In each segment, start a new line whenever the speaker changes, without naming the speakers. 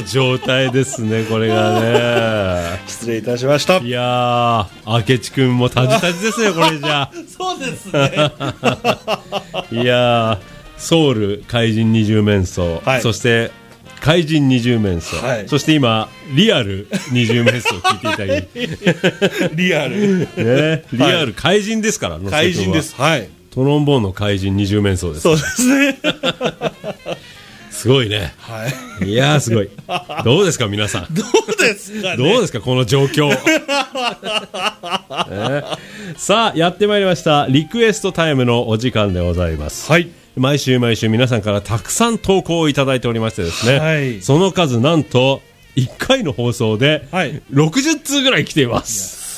状態ですね、これがね。
失礼いたしました。
いやー、明智くんもタジタジですね、これじゃ。
そうですね。
いやー、ソウル怪人二十面相、
はい、
そして怪人二十面相、
はい、
そして今リアル二十面相を聞いていただき
リアル、
ね、リアル怪人ですから、
はい、怪人です。はい。
トロンボーンの怪人二十面相です。
そうですね。
すごいね。
はい。
いやー、すごい。どうですか皆さん。
どうですかね。
どうですかこの状況。さあやってまいりました。リクエストタイムのお時間でございます。
はい。
毎週毎週皆さんからたくさん投稿をいただいておりましてですね、
はい、
その数なんと1回の放送で60通ぐらい来ています。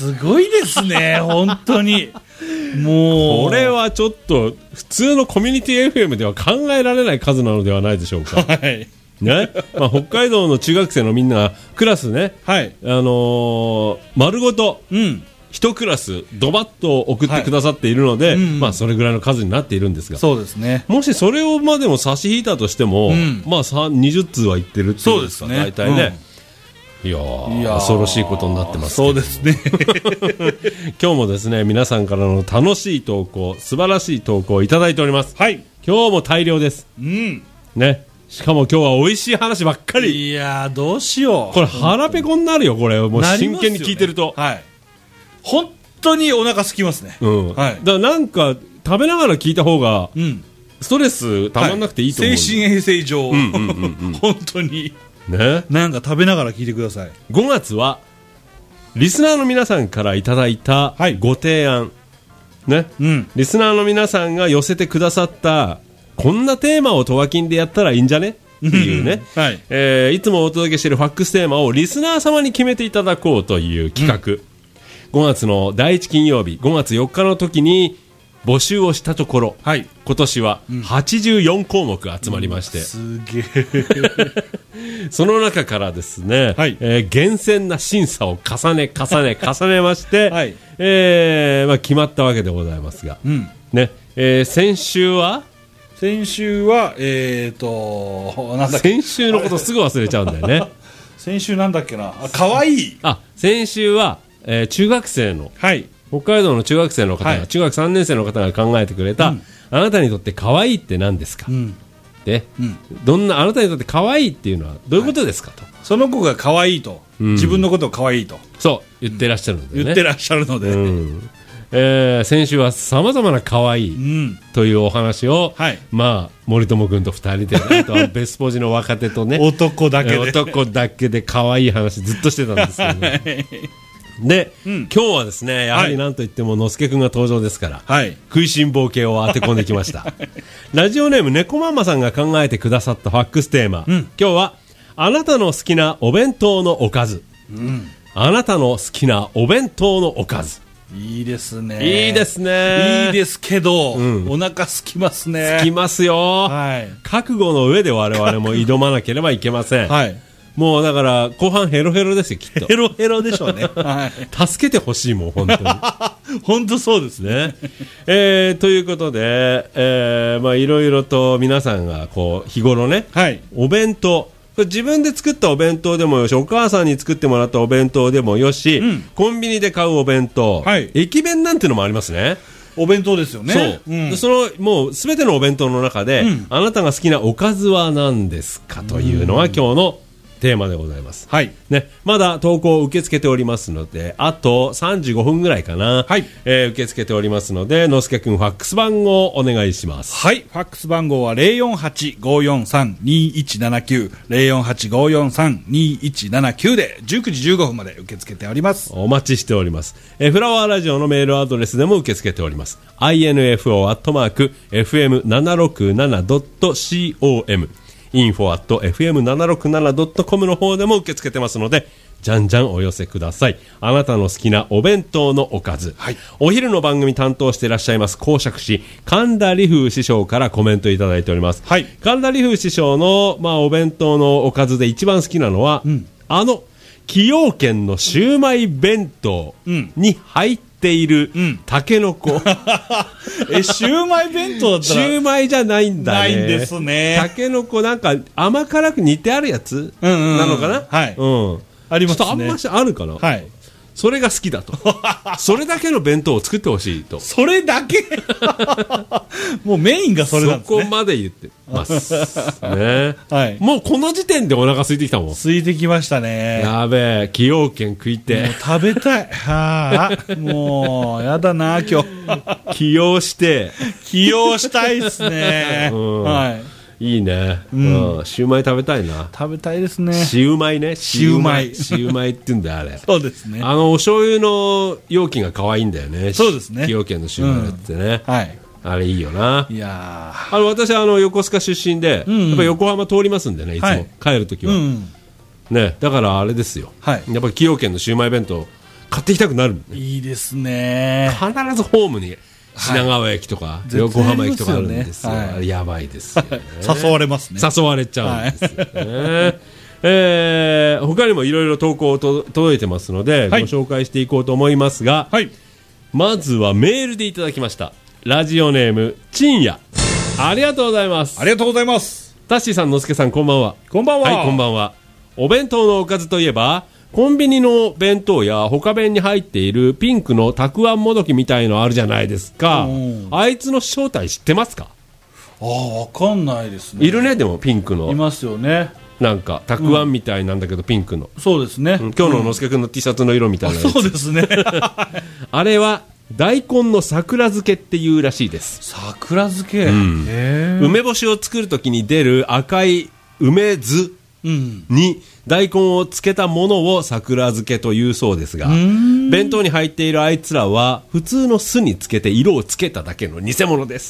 すごいですね。本当にもう
これはちょっと普通のコミュニティ FM では考えられない数なのではないでしょうか。
はい
ね、まあ、北海道の中学生のみんながクラスね、
はい、
丸ごと、
一
クラスドバッと送ってくださっているので、まあ、それぐらいの数になっているんですが、
そうですね、
もしそれをまでも差し引いたとしても、まあ、20通はいってるっていうですか、大体ね、いや恐ろしいことになってます。
そうですね。
今日もですね皆さんからの楽しい投稿、素晴らしい投稿をいただいております。
はい、
今日も大量です。ね、しかも今日は美味しい話ばっかり。
いやどうしよう、
これ腹ペコになるよ、これもう真剣に聞いてると、
はい、本当にお腹空きますね。
はい、だからなんか食べながら聞いた方が、ストレスたまんなくていいと思う、
精神衛生上、本当に
ね、
なんか食べながら聞いてください。
5月はリスナーの皆さんからいただいたご提案、ね、リスナーの皆さんが寄せてくださったこんなテーマをトワキンでやったらいいんじゃねっていうね、いつもお届けしているファックステーマをリスナー様に決めていただこうという企画、5月の第1金曜日5月4日の時に募集をしたところ、今年は84項目集まりまして、
すげえ
その中からですね、厳選な審査を重ねまして、まあ、決まったわけでございますが、ね、先週は
先週
のことすぐ忘れちゃうんだよね。
先週なんだっけな、かわいい。
先週は、中学生の、北海道の中学生の方が、中学3年生の方が考えてくれた、あなたにとってかわいいって何ですか、で、どんなあなたにとってかわいいっていうのはどういうことですかと、
その子がかわいいと、自分のことをかわいいと
そう言ってらっしゃるのでね、
言ってらっしゃるので、
先週はさまざまなかわいいというお話を、まあ、森友君と2人で、あとはベスポジの若手とね
男だけで
かわいい話ずっとしてたんですけど、ねで、今日はですねやはりなんといってものすけくんが登場ですから、食いしん坊系を当て込んできましたラジオネーム猫ママさんが考えてくださったファックステーマ、今日はあなたの好きなお弁当のおかず、あなたの好きなお弁当のおかず、
いいですね。
いいですね。
いいですけど、お腹空きますね。
空きますよ。覚悟の上で我々も挑まなければいけません。もうだから後半ヘロヘロですよ、きっと。
ヘロヘロでしょうね。
助けてほしいもん、本当に。
本当そうですね。
ということで、まあいろいろと皆さんがこう日頃ね、お弁当、自分で作ったお弁当でもよし、お母さんに作ってもらったお弁当でもよし、コンビニで買うお弁当、駅弁なんていうのもありますね。
お弁当ですよね。
そのもうすべてのお弁当の中で、あなたが好きなおかずは何ですかというのが今日のテーマでございます、ね、まだ投稿を受け付けておりますので、あと35分ぐらいかな、受け付けておりますので、のすけくんファックス番号をお願いします。
ファックス番号は 048-543-2179 048-543-2179 で19時15分まで受け付けております。
お待ちしております。フラワーラジオのメールアドレスでも受け付けております。info@fm767.com info@fm767.com の方でも受け付けてますので、じゃんじゃんお寄せください。あなたの好きなお弁当のおかず、お昼の番組担当していらっしゃいます講釈師神田理風師匠からコメントいただいております、神田理風師匠の、まあ、お弁当のおかずで一番好きなのは、崎陽軒のシウマイ弁当に入っっているタケノコ。
シューマイ弁当だったら。
シューマイじゃないんだね。
ないんですね。
タケノコなんか甘辛く煮てあるやつなのかな。
はい。
ありますね。ちょっとあんましあるかな。
はい。
それが好きだと。それだけの弁当を作ってほしいと。
それだけもうメインがそれなんですね。
そこまで言ってます。ね。
はい。
もうこの時点でお腹空いてきたもん。
空いてきましたね。
やべえ、崎陽軒食いて。
もう食べたい。はあ。もう、やだな、今日。
起用して。
起用したいっすね。はい。
いいね。シューマイ食べたいな。
食べたいですね。
シューマイね。
シューマイ。
シューマイって言うんだよ、あれ。
そうですね。
お醤油の容器が可愛いんだよね。
そうですね。
崎陽軒のシューマイってね。
はい。
あれいいよな。
いや
私横須賀出身で、やっぱ横浜通りますんでね、いつも。帰るときは。ね。だからあれですよ。やっぱり崎陽軒のシューマイ弁当、買ってきたくなる。
いいですね。
必ずホームに。品川駅とか横浜駅とかあるんですよ。やばいですよね。
誘われますね。
誘われちゃうんですよね。他にもいろいろ投稿届いてますので、ご紹介していこうと思いますが、まずはメールでいただきました。ラジオネームちんや。ありがとうございます。
ありがとうございます。
タッシーさん、のすけさん、こんばんは。
こんばんは。
はい、こんばんは。お弁当のおかずといえば、コンビニの弁当や他弁に入っているピンクのたくあんもどきみたいのあるじゃないですか。あいつの正体知ってますか？
わかんないですね。
いるね、でもピンクの。
いますよね。
なんかたくあんみたいなんだけど、ピンクの。
そうですね。
今日ののすけくんの T シャツの色みたいなやつ。
そうですね。
あれは大根の桜漬けっていうらしいです。
桜漬け。
梅干しを作るときに出る赤い梅酢に大根をつけたものを桜漬けというそうですが、弁当に入っているあいつらは普通の酢につけて色をつけただけの偽物です。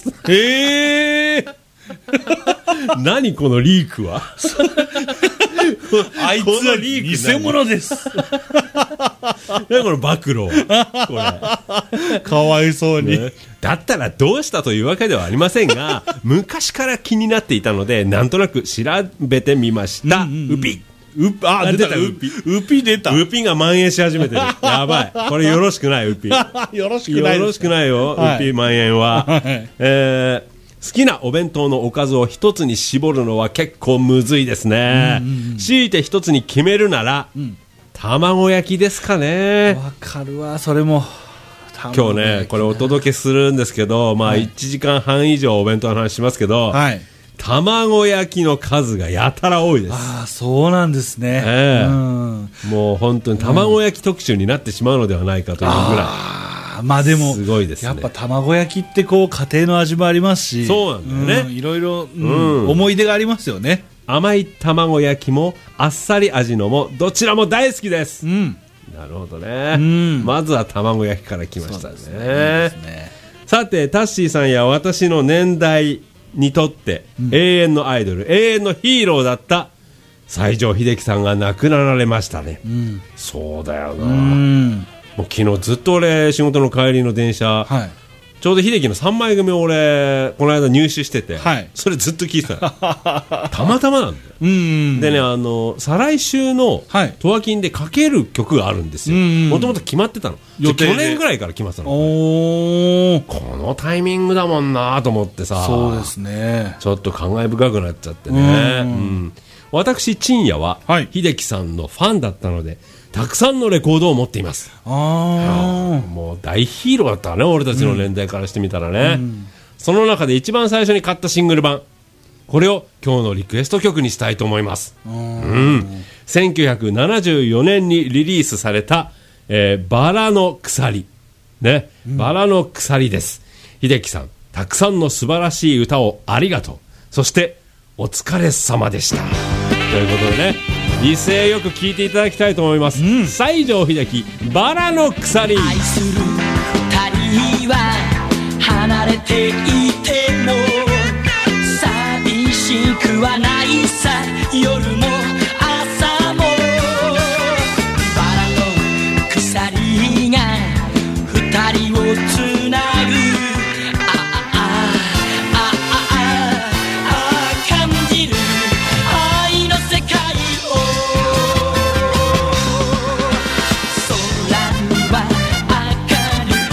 何このリークは。
あいつはリーク偽物です。
何この暴露は。こ
れかわいそうに、
ね、だったらどうしたというわけではありませんが、昔から気になっていたのでなんとなく調べてみました。ウピ
出たウピ出た。
ウピが蔓延し始めてる。やばい、これよろしくない。ウピよ
ろしくない、
よろしくないよ、ウピ蔓延は。好きなお弁当のおかずを一つに絞るのは結構むずいですね。強いて一つに決めるなら、卵焼きですかね。
わかるわ、それも。
今日ね、これお届けするんですけど、まあ1時間半以上お弁当の話しますけど、卵焼きの数がやたら多いです。
ああ、そうなんですね。
もう本当に卵焼き特集になってしまうのではないかというぐらい。
まあでも
すごいですね。
やっぱ卵焼きってこう家庭の味もありますし、
そうなんだよね。
いろいろ思い出がありますよね。
甘い卵焼きもあっさり味のもどちらも大好きです。なるほどね。まずは卵焼きから来ましたね。さて、タッシーさんや私の年代にとって永遠のアイドル、永遠のヒーローだった西城秀樹さんが亡くなられましたね。そうだよな。もう昨日ずっと俺仕事の帰りの電車、ちょうど秀樹の3枚組を俺この間入手してて、それずっと聞いてた。たまたまなんだよ。でね、再来週のトワキンでかける曲があるんですよ。もともと決まってたの。去年ぐらいから決まってたの。このタイミングだもんなと思ってさ。
そうですね。
ちょっと感慨深くなっちゃってね。私陳也は秀樹さんのファンだったのでたくさんのレコードを持っています。もう大ヒーローだったね、俺たちの年代からしてみたらね。その中で一番最初に買ったシングル版、これを今日のリクエスト曲にしたいと思います。1974年にリリースされた、バラの鎖ね、バラの鎖です。秀樹さん、たくさんの素晴らしい歌をありがとう。そしてお疲れ様でした。ということでね、威勢よく聴いていただきたいと思います。西城秀樹、バラの鎖。
愛する二人は離れていても寂しくはないさ、夜も朝もバラの鎖が二人をつなぐ。感じる愛の世界を空には明るい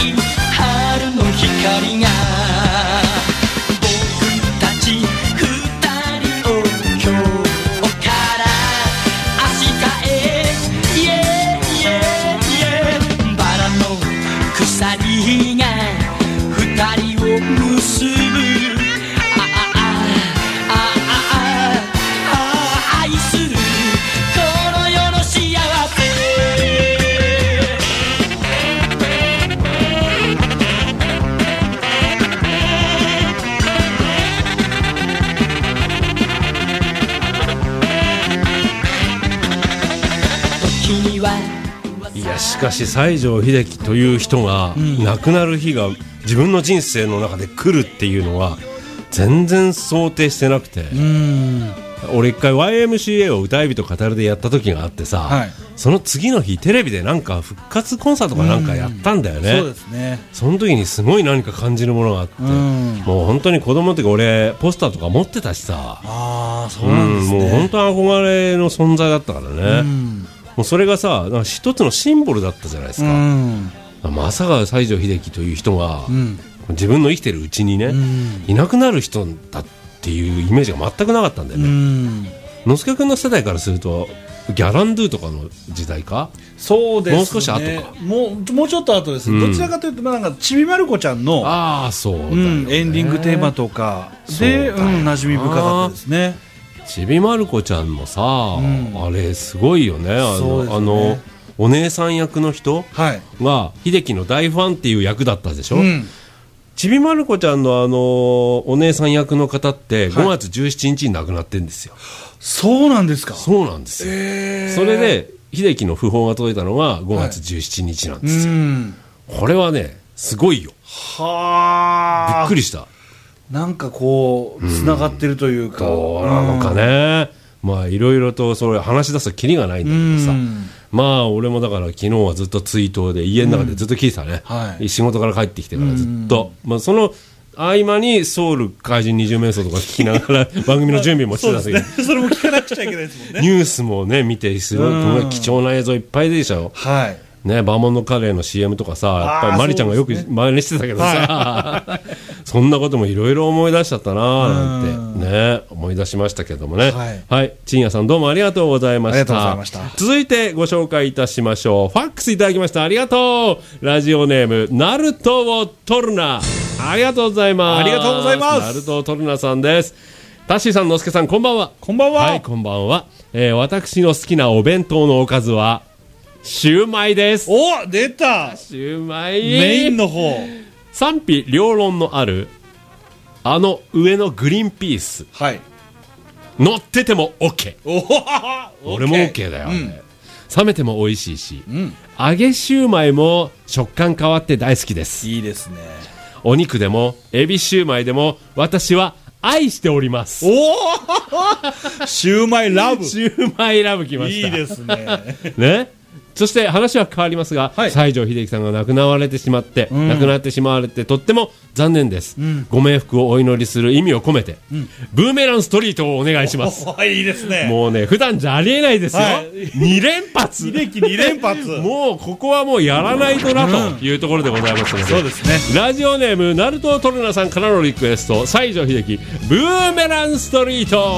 しかし西城秀樹という人が亡くなる日が自分の人生の中で来るっていうのは全然想定してなくて、俺一回 YMCA を歌い人語るでやった時があってさ、はい、その次の日テレビでなんか復活コンサートかなんかやったんだよね。
そうですね。
その時にすごい何か感じるものがあって、もう本当に子供の時俺ポスターとか持ってたしさ、
そうなんですね。
もう本当に憧れの存在だったからね。もうそれがさ、なんか一つのシンボルだったじゃないですか。まさか西城秀樹という人が、自分の生きてるうちにね、いなくなる人だっていうイメージが全くなかったんだよね。のすけ君の世代からするとギャランドゥとかの時代か。
そうですね。
もう少し後か。
もうちょっと後です。どちらかというとなんかちびまる子ちゃんの
そうだよね、
エンディングテーマとかで馴染み深かったですね。
ちびまる子ちゃんもさ、あれすごいよね。お姉さん役の人が秀樹の大ファンっていう役だったでしょ。ちびまる子ちゃんのお姉さん役の方って5月17日に亡くなってるんですよ。
そうなんですか。
そうなんですよ。それで秀樹の訃報が届いたのが5月17日なんですよ。これはねすごいよ。びっくりした。
なんかこうつながってるというか、
どうなのかね。まあいろいろとそれ話し出すとキリがないんだけどさ、まあ俺もだから昨日はずっとツイートで家の中でずっと聞いてたね、仕事から帰ってきてからずっと、まあ、その合間にソウル怪人二重瞑想とか聞きながら番組の準備もしてたんだけど、
そうですね、それも聞かなくちゃいけないですもんね。
ニュースもね見てすごい貴重な映像いっぱいでしょ。ね、バーモントカレーの CM とかさ、やっぱりマリちゃんがよく真似してたけどさ、そんなこともいろいろ思い出しちゃったななんてね思い出しましたけどもね。はい、ちんやさんどうもありがとうございました。続いてご紹介いたしましょう。ファックスいただきました。ありがとう。ラジオネームナルトをトルナ、ありがとうございます。
ありがとうございます。
ナルトをトルナさんです。タッシーさん、のすけさん、こんばんは。
こんばんは。
はい、こんばんは。私の好きなお弁当のおかずはシューマイです。
お、出た。
シューマイ
メインの方。
賛否両論のある上のグリーンピース、乗ってても OK。 俺も OK だよ、冷めても美味しいし、揚げシューマイも食感変わって大好きです。
いいですね。
お肉でもエビシューマイでも私は愛しております。
シューマイラブ。
シューマイラブきました。
いいですね。
ね。そして話は変わりますが、西城秀樹さんが亡くなられてしまって、とっても残念です、ご冥福をお祈りする意味を込めて、ブーメランストリートをお願いします。
いいですね。
もうね普段じゃありえないですよ、2連発
秀樹2連発
もうここはもうやらないとなというところでございますので、
そうですね。
ラジオネームナルトトルナさんからのリクエスト、西城秀樹ブーメランストリート。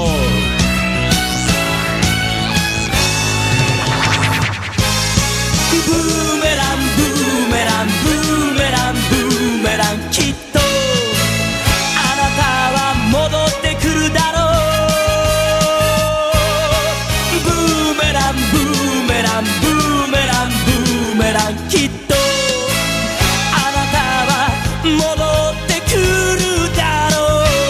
ブーメランブーメランブーメランブーメラン、きっとあなたは戻ってくるだろう。ブーメランブーメランブーメランブーメラン、きっとあなたは戻ってくるだろう。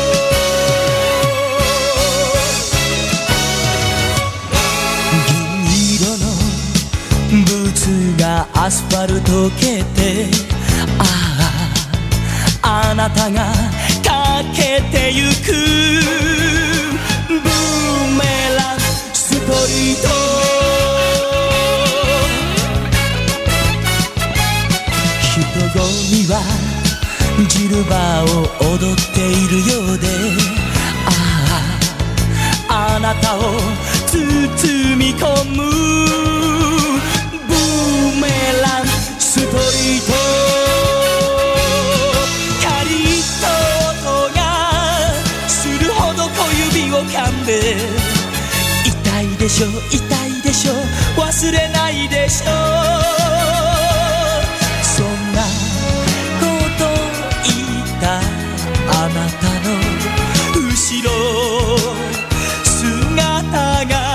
銀色のブーツがアスファルト蹴って、あなたがかけてゆくブーメランストリート。人混みはジルバーを踊っているようで、あなたを包み込むストリート。カリッと音がするほど小指を噛んで、痛いでしょ痛いでしょ忘れないでしょ。そんなこと言ったあなたの後ろ姿が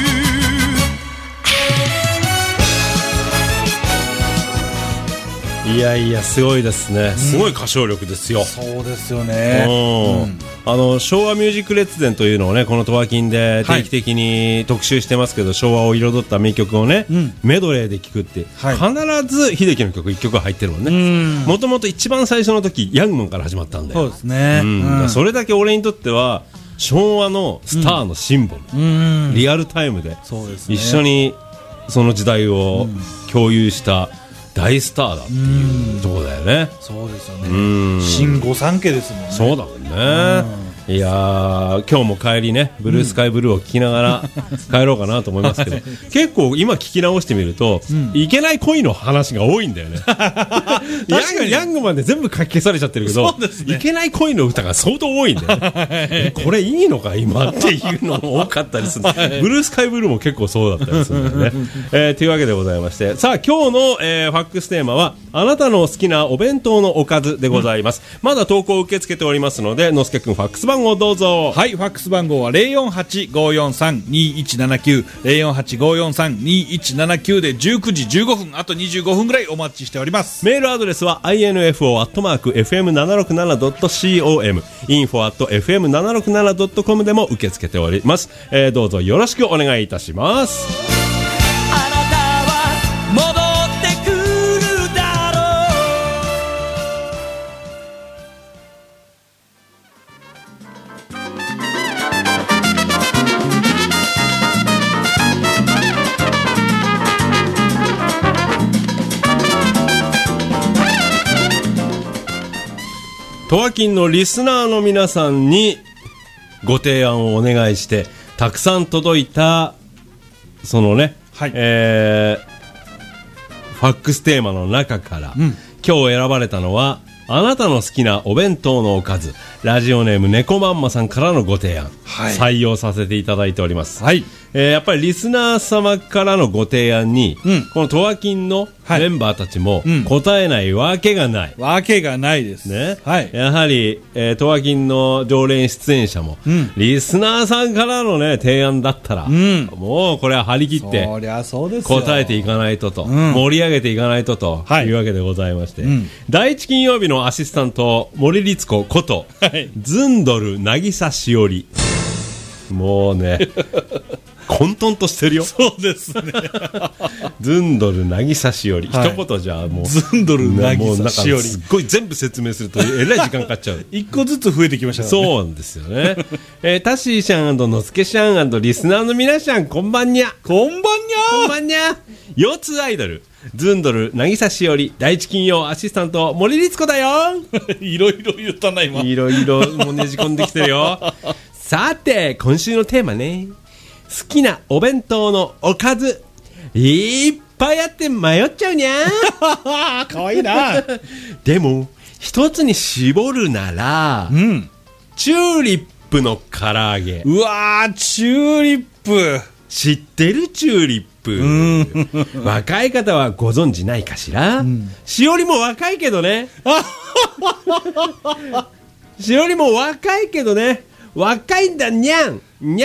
いやいやすごいですね、すごい歌唱力ですよ。
そうですよね。
昭和ミュージック列伝というのをねこのトワキンで定期的に特集してますけど、昭和を彩った名曲をね、メドレーで聴くって、必ず秀樹の曲1曲入ってるもんね。もともと一番最初の時ヤングマンから始まったんだよ。
そうですね、
それだけ俺にとっては昭和のスターのシンボル、リアルタイムで一緒にその時代を共有した大スターだっていうところだよね。
そうですよね。新御三家ですもんね。
そうだもんね。いやー今日も帰りねブルースカイブルーを聞きながら帰ろうかなと思いますけど、結構今聞き直してみると、いけない恋の話が多いんだよね。ヤングマンで全部書き消されちゃってるけど、いけない恋の歌が相当多いんだよね。これいいのか今っていうのも多かったりする。ブルースカイブルーも結構そうだったりするんだよね。というわけでございまして、さあ今日の、ファックステーマはあなたの好きなお弁当のおかずでございます。まだ投稿を受け付けておりますので、のすけくんファックス番号どうぞ。
はい、ファックス番号は 048-543-2179 048-543-2179 で19時15分あと25分ぐらいお待ちしております。
メールアドレスは info@fm767.com info@fm767.com でも受け付けております。どうぞよろしくお願いいたします。
あなたは戻ってくるだろ
トワキンのリスナーの皆さんにご提案をお願いしてたくさん届いたそのね、ファックステーマの中から、今日選ばれたのはあなたの好きなお弁当のおかず、ラジオネーム猫まんまさんからのご提案、採用させていただいております。やっぱりリスナー様からのご提案に、このトワキンのメンバーたちも答えないわけがない、
わけがないです
ね。やはり、トワキンの常連出演者も、リスナーさんからのね提案だったら、もうこれは張り切って答えていかないとと、盛り上げていかないとというわけでございまして、第一金曜日のアシスタント森律子こと、ズンドル渚しおり、もうね混沌としてるよ。
そうですね。
ズンドル渚しおり、一言じゃもう
ズンドル渚しおり、
すっごい全部説明するとえらい時間かかっちゃう。
一個ずつ増えてきましたからね。
そうなんですよね。タシーシャン&のすけシャン&リスナーの皆さん、こんばんにゃ。
こんばんにゃ。
こんばんにゃ。腰痛アイドルズンドル渚しおり、第一金曜アシスタント森律子だよ。
いろいろ言ったな今。
いろいろもうねじ込んできてるよ。さて今週のテーマね、好きなお弁当のおかずいっぱいあって迷っちゃうにゃ。
かわいいな。
でも一つに絞るなら、チューリップの唐揚げ。
うわー、チューリップ
知ってる？チューリップ、若い方はご存知ないかしら。しおりも若いけどね。しおりも若いけどね、若いんだにゃんにゃ。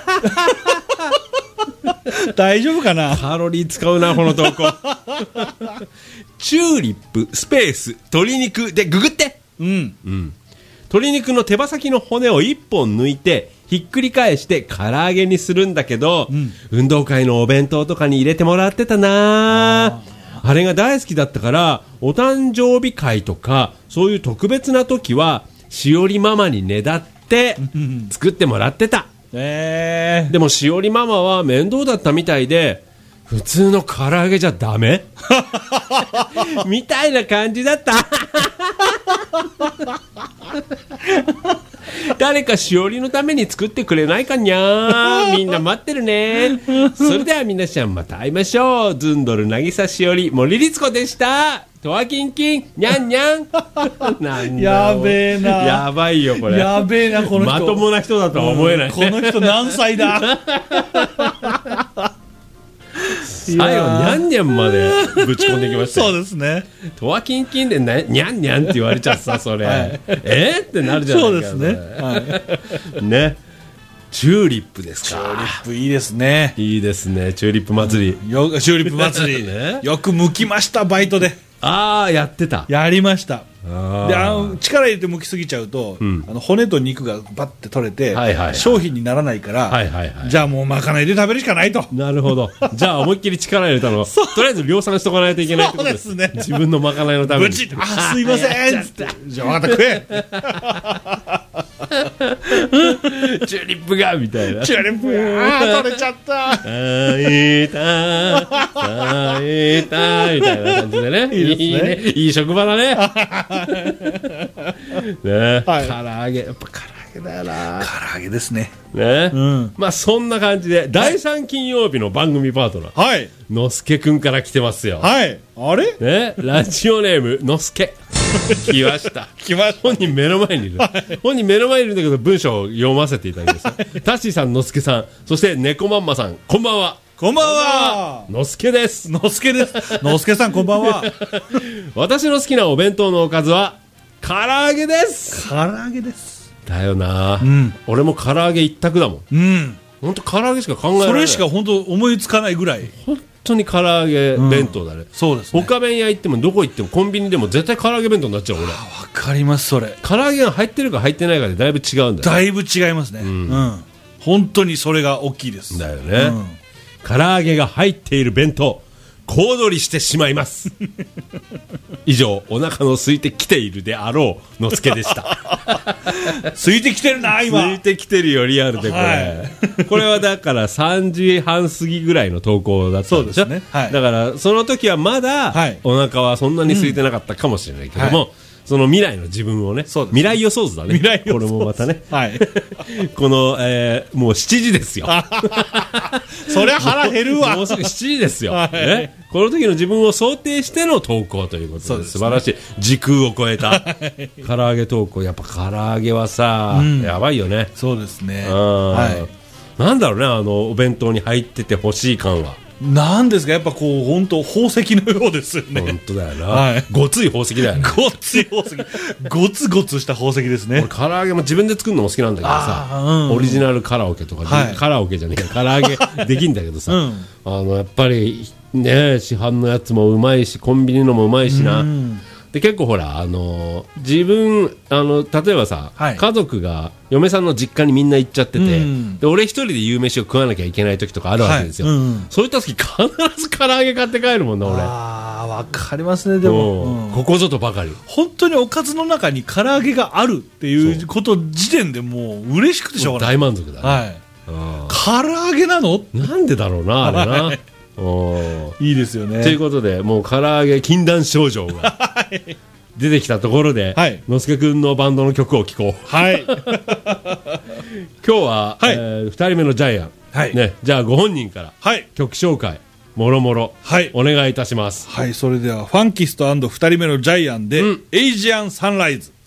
大丈夫かな。
カロリー使うなこの投稿。チューリップスペース鶏肉でググって。鶏肉の手羽先の骨を1本抜いてひっくり返して唐揚げにするんだけど、運動会のお弁当とかに入れてもらってたな。あれが大好きだったから、お誕生日会とかそういう特別な時はしおりママにねだって作ってもらってた。でもしおりママは面倒だったみたいで、普通の唐揚げじゃダメみたいな感じだった。誰かしおりのために作ってくれないかにゃ。みんな待ってるね。それでは皆さんまた会いましょう。ズンドル渚しおり森律子でした。トワキンキンにゃんにゃん。なんだ
やべえな。
やばいよこれ。
やべえなこの人。
まともな人だとは思えない、
この人何歳だ。
最後にゃんにゃんまでぶち込んできましたよ。
そうですね。
トワキンキンでにゃんにゃんって言われちゃってさ、それ、ってなるじゃないですか。
そうですね。
ね、チューリップですか。
チューリップいいですね。
いいですね。チューリップ祭り、
チューリップ祭り、ね、よく剥きましたバイトで。
ああ、やってた。
やりました。で力入れて剥きすぎちゃうと、骨と肉がバッて取れて、商品にならないから、じゃあもうまかないで食べるしかないと。
なるほど。じゃあ思いっきり力入れたのとりあえず量産しとかないといけないってことです。
そうですね。
自分のまかないのために。
ブチッ、すいませんっつって、じゃあ分かった食え
チューリップがみたいな。
チューリップが取れちゃった
いたみたいな感じでね。いいね。いい職場だね。ね、唐揚げ、やっぱ唐揚げだよな。
唐揚げですね。
ね、まあそんな感じで第3金曜日の番組パートナー、のすけくんから来てますよ。
あれ？
ね、ラジオネームのすけ。来ました。本人目の前にいる。本人目の前にいるんだけど文章を読ませていただきます。タッシーさん、のすけさん、そして猫まんまさん、こんばんは。
こんばんは。
のすけです。
のすけです。のすけさん、こんばんは。
私の好きなお弁当のおかずは唐揚げです。
唐揚げです。
だよな、俺も唐揚げ一択だもん。本当唐揚げしか考えられない。
それしか本当思いつかないぐらい。
本当に唐揚げ弁当だね。
そうですね。
他弁屋行ってもどこ行ってもコンビニでも絶対唐揚げ弁当になっちゃう俺。
わかります、それ。
唐揚げが入ってるか入ってないかでだいぶ違うんだよ。
だいぶ違いますね。本当にそれが大きいです。
だよね。唐揚げが入っている弁当、小躍りしてしまいます。以上、お腹の空いてきているであろうのすけでした。
空いてきてるな、今。
空いてきてるよ、リアルでこれ。これはだから3時半過ぎぐらいの投稿だったんでしょ。そうですね。だからその時はまだお腹はそんなに空いてなかったかもしれないけども、その未来の自分をね、未来予想図だね。これもまたね。この、もう7時ですよ。
そりゃ腹減るわ。
もうすぐ7時ですよ。この時の自分を想定しての投稿ということで、素晴らしい。時空を超えた唐揚げ投稿。やっぱ唐揚げはさ、やばいよね。
そうですね。
なんだろうね、お弁当に入っててほしい感は。
なんですか、やっぱこう本当宝石のようですよね。
本当だよな。ごつい宝石だよね。
ごつい宝石。ごつごつした宝石ですね。
俺唐揚げも自分で作るのも好きなんだけどさ、オリジナルカラオケとか、カラオケじゃねえか、唐揚げできんだけどさ、やっぱりね、市販のやつもうまいし、コンビニのもうまいしな。で結構ほら自分例えばさ、家族が嫁さんの実家にみんな行っちゃってて、で俺一人で夕飯を食わなきゃいけない時とかあるわけですよ。そういった時必ず唐揚げ買って帰るもんな俺。
わかりますね。でも
ここぞとばかり
本当におかずの中に唐揚げがあるっていうこと時点でもう嬉しくてしょうがない。
大満足だね。
唐揚げなの
なんでだろうなあれな。
いいですよね。
ということでもう唐揚げ禁断症状が出てきたところで、のすけくんのバンドの曲を聴こう。今日は、2人目のジャイアン、ね、じゃあご本人から、曲紹介もろもろ、お願いいたします。
それではファンキスト&2人目のジャイアンで、エイジアンサンライズ。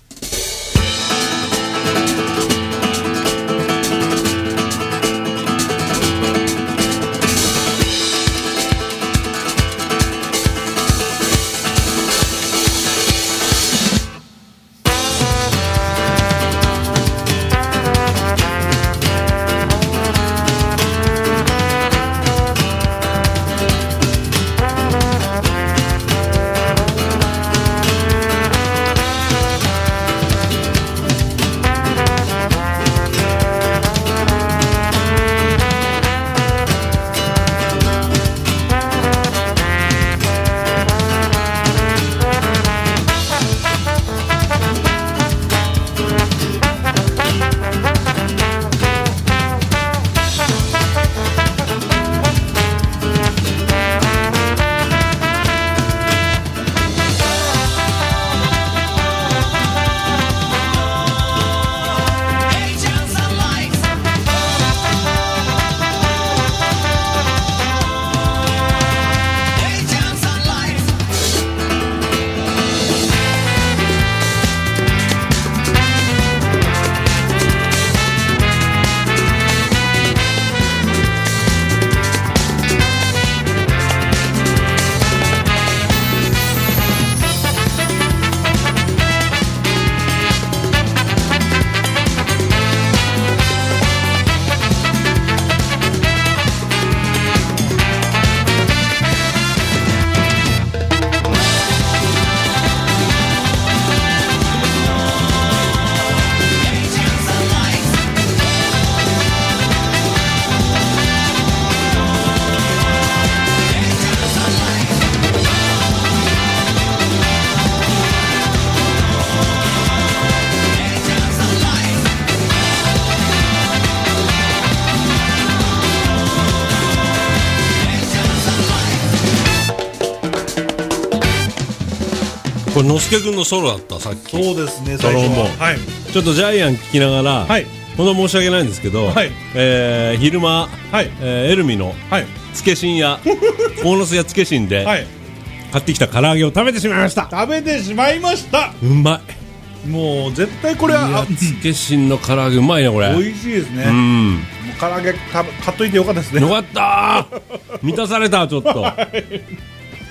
のすけくんのソロだったさっき。
そうですね、
最初は。
はい。
ちょっとジャイアン聞きながら、はい。ほんと申し訳ないんですけど、はい。昼間、はい。エルミの、はい。つけしん屋、鴻巣屋つけしんで、はい。買ってきた唐揚げを食べてしまいました。
食べてしまいました。
うまい。
もう絶対これは
つけしんの唐揚げうまいねこれ。
美味しいですね。もう唐揚げ買っといてよかったですね。
よかった満たされたちょっと、はい、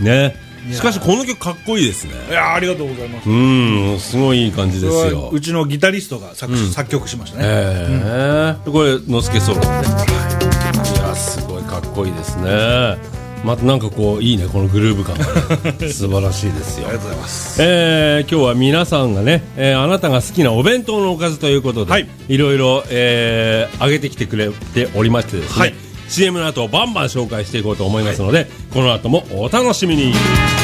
ね。しかしこの曲かっこいいですね。
いやありがとうございます。
すごいいい感じですよ。
うちのギタリストが作曲しました
ね。これのすけソロで、ね、いやすごいかっこいいですね。またなんかこういいねこのグルーヴ感が、ね、素晴らしいですよ。
ありがとうございます。
今日は皆さんがね、あなたが好きなお弁当のおかずということで、はい、いろいろあげてきてくれておりましてですね、はい、CM の後バンバン紹介していこうと思いますので、はい、この後もお楽しみに。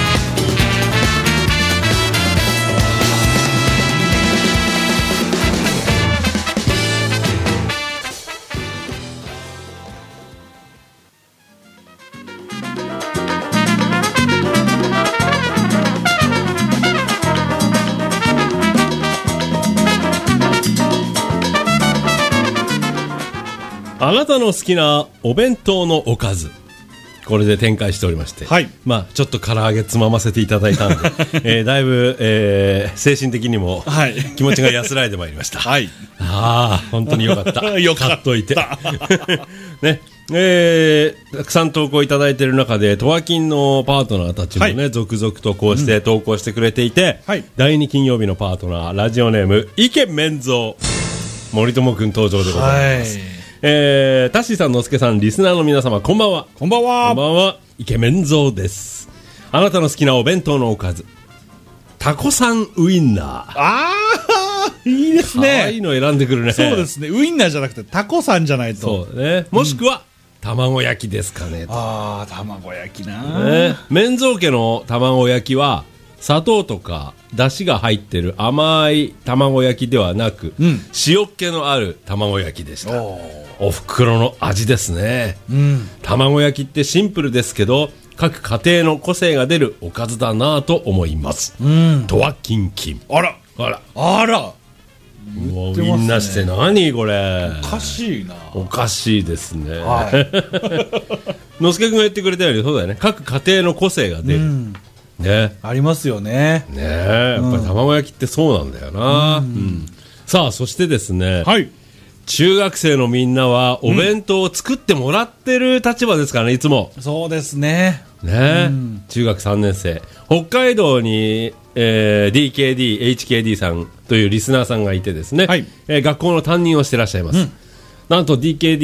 あなたの好きなお弁当のおかず、これで展開しておりまして、はい、まあちょっと唐揚げつまませていただいたんで、だいぶ、精神的にも気持ちが安らいでまいりました。はい、ああ本当によかったよかった買っといてね。たくさん投稿いただいている中でトワキンのパートナーたちもね、はい、続々とこうして投稿してくれていて、はい、第2金曜日のパートナーラジオネーム池面蔵森友くん登場でございます。はい、タッシーさん、のすけさん、リスナーの皆様、こんばんは。
こんばんは。
こんばんは。イケメンゾーです。あなたの好きなお弁当のおかず、タコさんウインナー。
ああ、いいですね。
可愛いの選んでくるね。
そうですね。ウインナーじゃなくてタコさんじゃないと。
そうね。もしくは、卵焼きですかね。
ああ、卵焼きな。
メンゾー家の卵焼きは、砂糖とか出汁が入ってる甘い卵焼きではなく、塩っ気のある卵焼きでした。お袋の味ですね。卵焼きってシンプルですけど各家庭の個性が出るおかずだなと思います。とはキンキン。
あらあらあら、
もうみんなして何これ、
おかしいな。
おかしいですね。のすけくんが言ってくれたようにそうだよね。各家庭の個性が出る、ね、
ありますよね。
ね、やっぱり卵焼きってそうなんだよな。さあそしてですね、はい、中学生のみんなはお弁当を作ってもらってる立場ですからね、いつも。
そうですね。
ね、中学3年生、北海道に、DKD、HKD さんというリスナーさんがいてですね、はい、学校の担任をしてらっしゃいます。なんと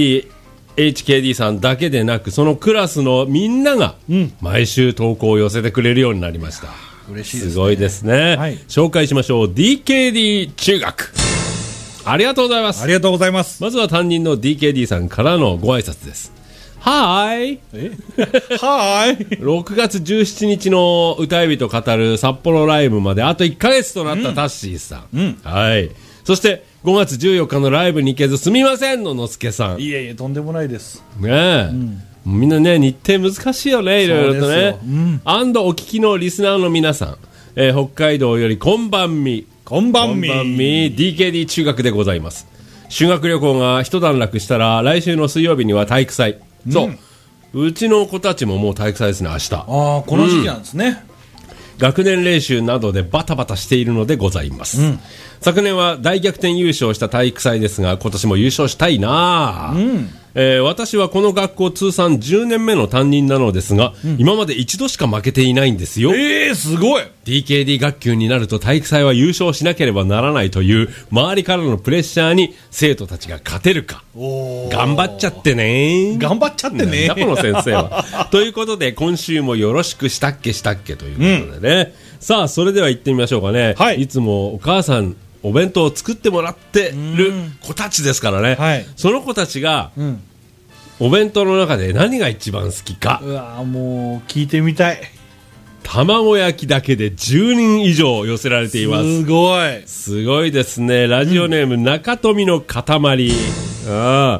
DKD、HKD さんだけでなくそのクラスのみんなが毎週投稿を寄せてくれるようになりました。
嬉しいですね。
すごいですね。はい、紹介しましょう。 DKD 中学、ありがとうございます。
ありがとうございます。
まずは担任の DKD さんからのご挨拶です。はーい。
はーい。
6月17日の歌い人語る札幌ライブまであと1ヶ月となったタッシーさん。はい。そして5月14日のライブに行けずすみませんののすけさん。
いえいえ、とんでもないです。
ねえ、みんなね日程難しいよね、いろいろとね。お聞きのリスナーの皆さん、北海道よりこんばんみ。
こんばんみ。
DKD 中学でございます。修学旅行が一段落したら来週の水曜日には体育祭。そう、うちの子たちももう体育祭ですね、明日。
ああ、この時期なんですね。
学年練習などでバタバタしているのでございます。昨年は大逆転優勝した体育祭ですが今年も優勝したいな。私はこの学校通算10年目の担任なのですが、今まで一度しか負けていないんですよ。
すごい。
DKD 学級になると体育祭は優勝しなければならないという周りからのプレッシャーに生徒たちが勝てるか頑張っちゃってね。
頑張っちゃってね。
なんだこの先生はということで今週もよろしくしたっけということでね、さあそれでは行ってみましょうかね。はい、いつもお母さんお弁当を作ってもらってる子たちですからね、はい、その子たちが、お弁当の中で何が一番好きか。
うわもう聞いてみたい。
卵焼きだけで10人以上寄せられています。すごいですね。ラジオネーム、中富の塊。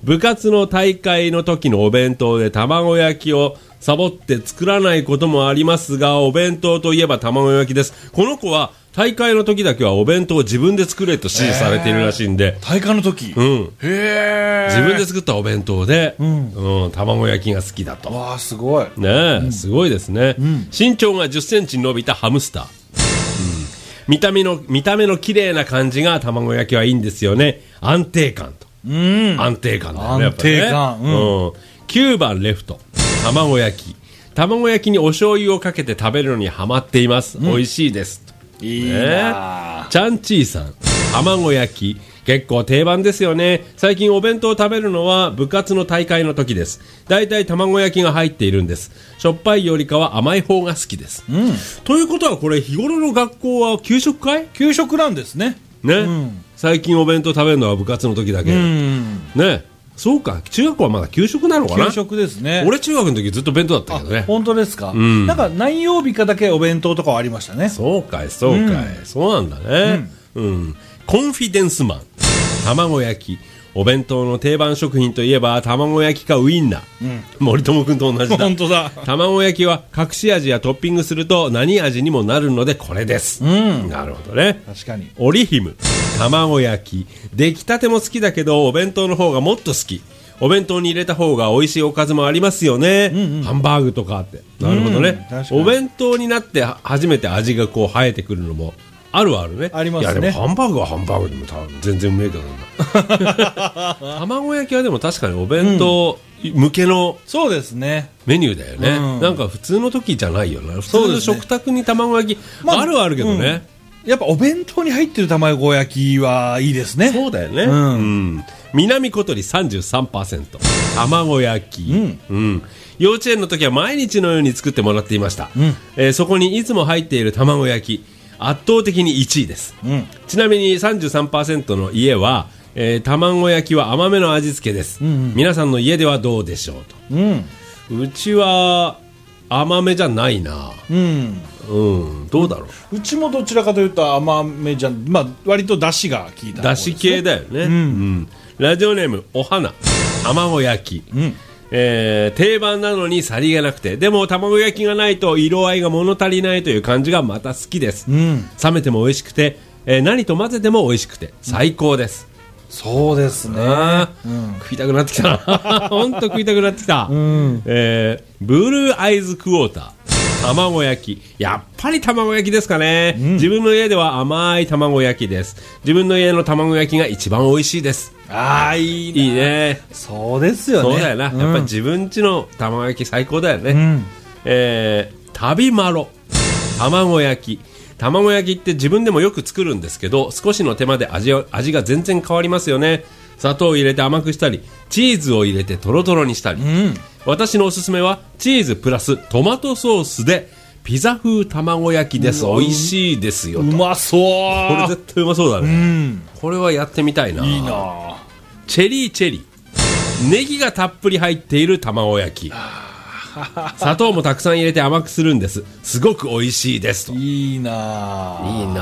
部活の大会の時のお弁当で卵焼きをサボって作らないこともありますが、お弁当といえば卵焼きです。この子は大会の時だけはお弁当を自分で作れと指示されているらしいんで、
大会の時、
へ自分で作ったお弁当で、卵焼きが好きだと。
わあすごい
ね、すごいですね、身長が10センチ伸びたハムスター、見た目の綺麗な感じが卵焼きはいいんですよね。安定感と、安定感だよね、やっぱりね。9番レフト、卵焼きにお醤油をかけて食べるのにハマっています、美味しいですと。
いいな、
チャンチーさん、卵焼き結構定番ですよね。最近お弁当を食べるのは部活の大会の時です。だいたい卵焼きが入っているんです。しょっぱいよりかは甘い方が好きです、ということはこれ日頃の学校は給食かい？
給食なんですね。
最近お弁当食べるのは部活の時だけ、ね。そうか、中学校はまだ給食なのかな。
給食ですね。
俺中学の時ずっと弁当だったけどね。
本当ですか、なんか何曜日かだけお弁当とかはありましたね。
そうかい、そうなんだね、コンフィデンスマン、卵焼き、お弁当の定番食品といえば卵焼きかウインナー、森友君と同じだ。
本当だ。
卵焼きは隠し味やトッピングすると何味にもなるのでこれです、なるほどね。
確かに。
オリヒム、卵焼き出来たても好きだけどお弁当の方がもっと好き。お弁当に入れた方が美味しいおかずもありますよね、ハンバーグとかって。なるほどね、お弁当になって初めて味がこう生えてくるのもあるはあるね。
ありますね。
いやでもハンバーグはハンバーグでも全然うめえけどな卵焼きはでも確かにお弁当向けの
そうですね
メニューだよね、なんか普通の時じゃないよな。普通の食卓に卵焼き、あるはあるけどね、
やっぱお弁当に入ってる卵焼きはいいですね。
そうだよね、南小鳥 33%、 卵焼き、幼稚園の時は毎日のように作ってもらっていました、そこにいつも入っている卵焼き圧倒的に1位です、ちなみに 33% の家は、卵焼きは甘めの味付けです、皆さんの家ではどうでしょうと、うちは甘めじゃないな、どうだろ
う。うちもどちらかというと甘めじゃん、割と出汁が効いた、
出汁系だよね、ラジオネームお花、卵焼き、定番なのにさりげなくて、でも卵焼きがないと色合いが物足りないという感じがまた好きです、冷めても美味しくて、何と混ぜても美味しくて最高です、
そうですね、
食いたくなってきたな本当食いたくなってきた、ブルーアイズクォーター、卵焼き、やっぱり卵焼きですかね、自分の家では甘い卵焼きです。自分の家の卵焼きが一番美味しいです。
いいね。そうですよね。
そうだよな、やっぱり自分家の卵焼き最高だよね、旅マロ、卵焼きって自分でもよく作るんですけど、少しの手間で味が全然変わりますよね。砂糖を入れて甘くしたり、チーズを入れてトロトロにしたり、私のおすすめはチーズプラストマトソースでピザ風卵焼きです。美味しいですよと。
うまそう。
これ絶対うまそうだね、これはやってみたいな。
いいな。
チェリーネギがたっぷり入っている卵焼き砂糖もたくさん入れて甘くするんです。すごく美味しいですと。
いいな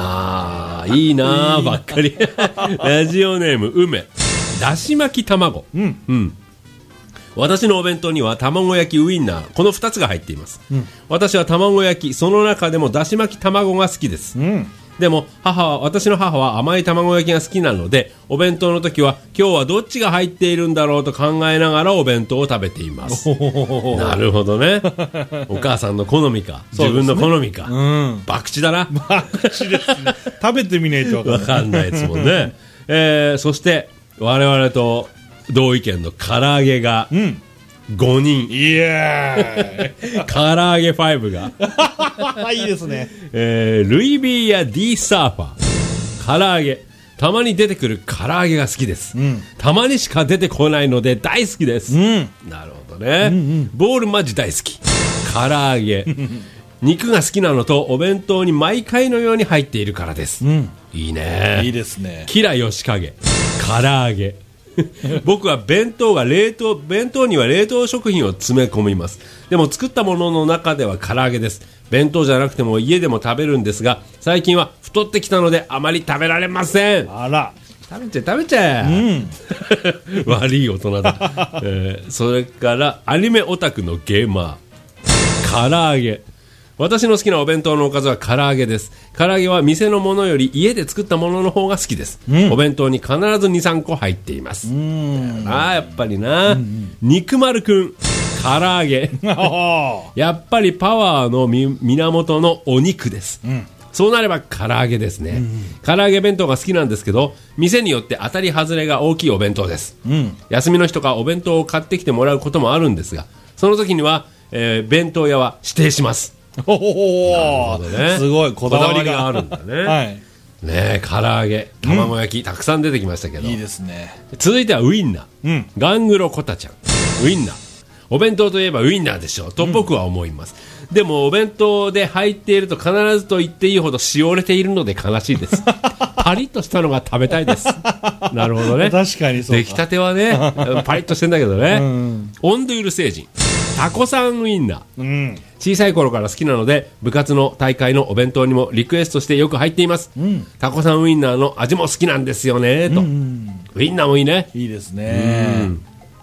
ばっかりラジオネーム梅、だし巻き卵、私のお弁当には卵焼き、ウインナー、この2つが入っています、私は卵焼き、その中でもだし巻き卵が好きです、でも私の母は甘い卵焼きが好きなので、お弁当の時は今日はどっちが入っているんだろうと考えながらお弁当を食べています。なるほどねお母さんの好みか、自分の好みか、博打だな。
博打ですね食べてみないと
分かんないですもんねそして我々と同意見の唐揚げが5人、
イエーイ
唐揚げ5が
いいですね、
ルイビーや D サーファー、唐揚げ、たまに出てくる唐揚げが好きです、たまにしか出てこないので大好きです、なるほどね、ボールマジ大好き、唐揚げ肉が好きなのとお弁当に毎回のように入っているからです、いいね、
いいですね。
キラヨシカゲ、唐揚げ僕は弁当には冷凍食品を詰め込みます。でも作ったものの中では唐揚げです。弁当じゃなくても家でも食べるんですが、最近は太ってきたのであまり食べられません。
あら、
食べちゃえ、悪い大人だ、それからアニメオタクのゲーマー、唐揚げ。私の好きなお弁当のおかずは唐揚げです。唐揚げは店のものより家で作ったものの方が好きです、お弁当に必ず 2,3 個入っています。やっぱりな、肉丸くん唐揚げやっぱりパワーの源のお肉です、そうなれば唐揚げですね、唐揚げ弁当が好きなんですけど、店によって当たり外れが大きいお弁当です、休みの日とかお弁当を買ってきてもらうこともあるんですが、その時には、弁当屋は指定します。なるほどね、すごいこだわりがあるんだね、ね、唐揚げ、卵焼き、たくさん出てきましたけど、いいですね。続いてはウインナー、ガングロコタちゃん。ウインナー、お弁当といえばウインナーでしょうと僕は思います、でもお弁当で入っていると必ずと言っていいほどしおれているので悲しいですパリッとしたのが食べたいですなるほどね、確かにそうか、出来たてはねパリッとしてんだけどね、オンドゥール星人タコさんウインナー、小さい頃から好きなので部活の大会のお弁当にもリクエストしてよく入っています、タコさんウインナーの味も好きなんですよねと、ウインナーもいいね、いいですね、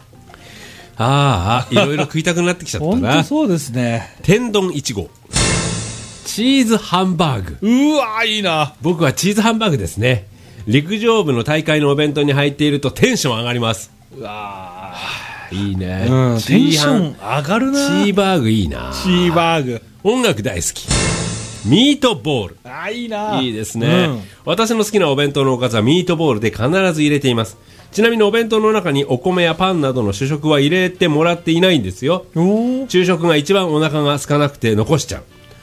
いろいろ食いたくなってきちゃったな本当そうですね。天丼1号チーズハンバーグ、うわいいな。僕はチーズハンバーグですね。陸上部の大会のお弁当に入っているとテンション上がります。うわいいね、テンション上がるな。チーバーグいいな。チーバーグ。音楽大好きミートボール、いいな。いいですね、私の好きなお弁当のおかずはミートボールで必ず入れています。ちなみにお弁当の中にお米やパンなどの主食は入れてもらっていないんですよ。昼食が一番お腹が空かなくて残しちゃう。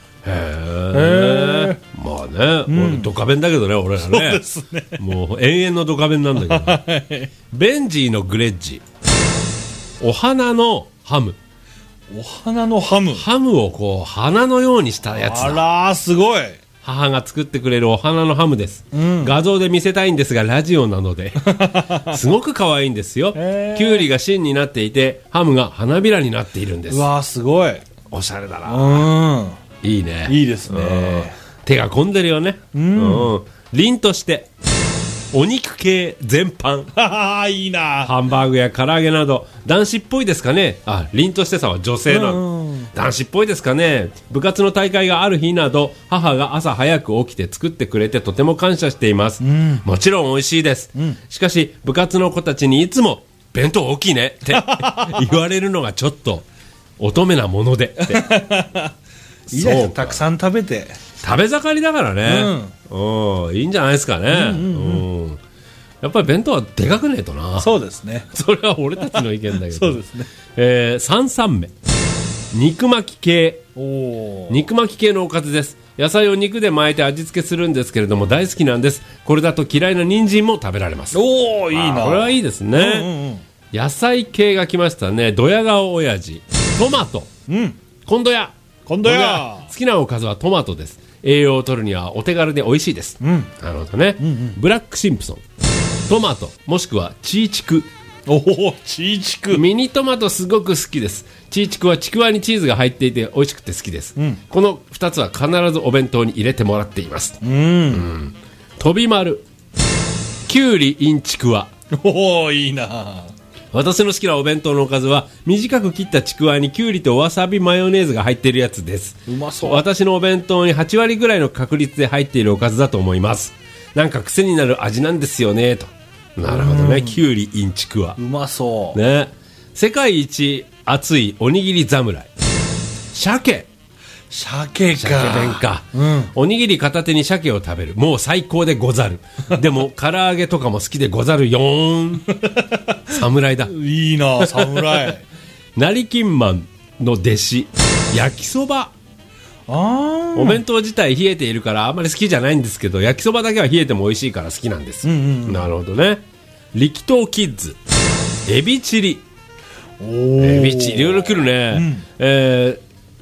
へえ。まあね、ドカ弁だけどね、俺らね。そうですね。もう永遠のドカ弁なんだけど。ベンジーのグレッジ、お花のハム。お花のハム。ハムをこう花のようにしたやつだ。あらすごい。母が作ってくれるお花のハムです、画像で見せたいんですがラジオなのですごく可愛いんですよ。きゅうりが芯になっていてハムが花びらになっているんです。うわすごいおしゃれだな。いいね。いいですね。手が込んでるよね。凛としてお肉系全般いいな。ハンバーグや唐揚げなど男子っぽいですかね。凛としてさは女性なの。男子っぽいですかね。部活の大会がある日など母が朝早く起きて作ってくれてとても感謝しています、もちろん美味しいです、しかし部活の子たちにいつも弁当大きいねって言われるのがちょっと乙女なものでっていいね、たくさん食べて食べ盛りだからね、いいんじゃないですかね。やっぱり弁当はでかくねえとな。そうですね。それは俺たちの意見だけどそうですね。3三目肉巻き系。肉巻き系のおかずです。野菜を肉で巻いて味付けするんですけれども大好きなんです。これだと嫌いな人参も食べられます。おーいいな。これはいいですね、野菜系が来ましたね。ドヤ顔親父トマト、今度や好きなおかずはトマトです。栄養を取るにはお手軽で美味しいです、なるほどね、ブラックシンプソントマトもしくはチーチク。チーチクミニトマトすごく好きです。チーチクはちくわにチーズが入っていて美味しくて好きです、この2つは必ずお弁当に入れてもらっています。飛び丸きゅうりインチクワ。いいな。私の好きなお弁当のおかずは短く切ったちくわにきゅうりとわさびマヨネーズが入っているやつです。うまそう。私のお弁当に8割ぐらいの確率で入っているおかずだと思います。なんか癖になる味なんですよねと。なるほどね。きゅうりインチクワうまそうね。世界一熱いおにぎり侍鮭か。鮭弁か、おにぎり片手に鮭を食べる。もう最高でござる。でも唐揚げとかも好きでござるよーん。侍だ。いいな侍。成金マンの弟子焼きそば。お弁当自体冷えているからあんまり好きじゃないんですけど焼きそばだけは冷えても美味しいから好きなんです、なるほどね。力闘キッズエビチリ。エビチリいろいろ来るね、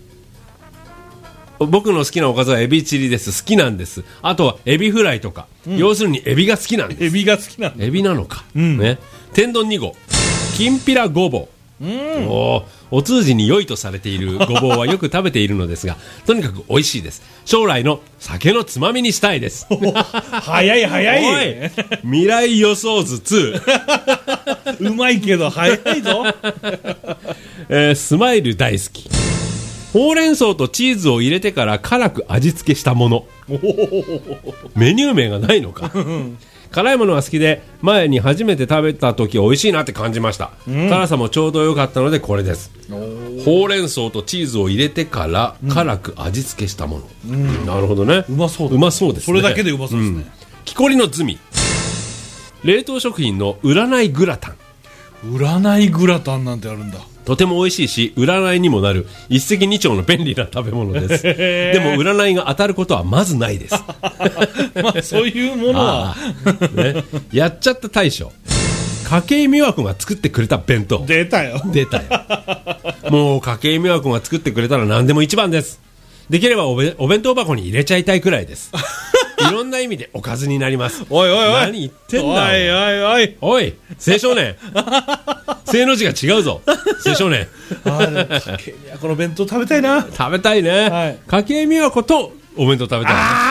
僕の好きなおかずはエビチリです。好きなんです。あとはエビフライとか、要するにエビが好きなんです。エビが好きなんだ。エビなのか、ね。天丼2号きんぴらごぼう。 お通じに良いとされているごぼうはよく食べているのですが、とにかく美味しいです。将来の酒のつまみにしたいです。
早い早い。
おい、未来予想図
2。うまいけど早いぞ。
スマイル大好き。ほうれん草とチーズを入れてから辛く味付けしたもの。メニュー名がないのか。辛いものが好きで、前に初めて食べた時美味しいなって感じました、辛さもちょうど良かったのでこれです。ほうれん草とチーズを入れてから辛く味付けしたもの、なるほどね。
うまそうだ。
うまそうですね。
それだけでうまそうですね。
木こりのズミ。冷凍食品の占いグラタン。
占いグラタンなんてあるんだ。
とても美味しいし、占いにもなる一石二鳥の便利な食べ物です。でも占いが当たることはまずないです。
まあそういうものは、
ね、やっちゃった大将。家計美和子が作ってくれた弁当。
出たよ。
もう家計美和子が作ってくれたら何でも一番です。できればお弁当箱に入れちゃいたいくらいです。いろんな意味でおかずになります。
おいおいおい、
何言ってんだ。
おいおいおい
おい、青少年。正の字が違うぞ、青少年。
家計美和子の弁当食べたいな。
食べたいね、はい、家計美和子とお弁当食べた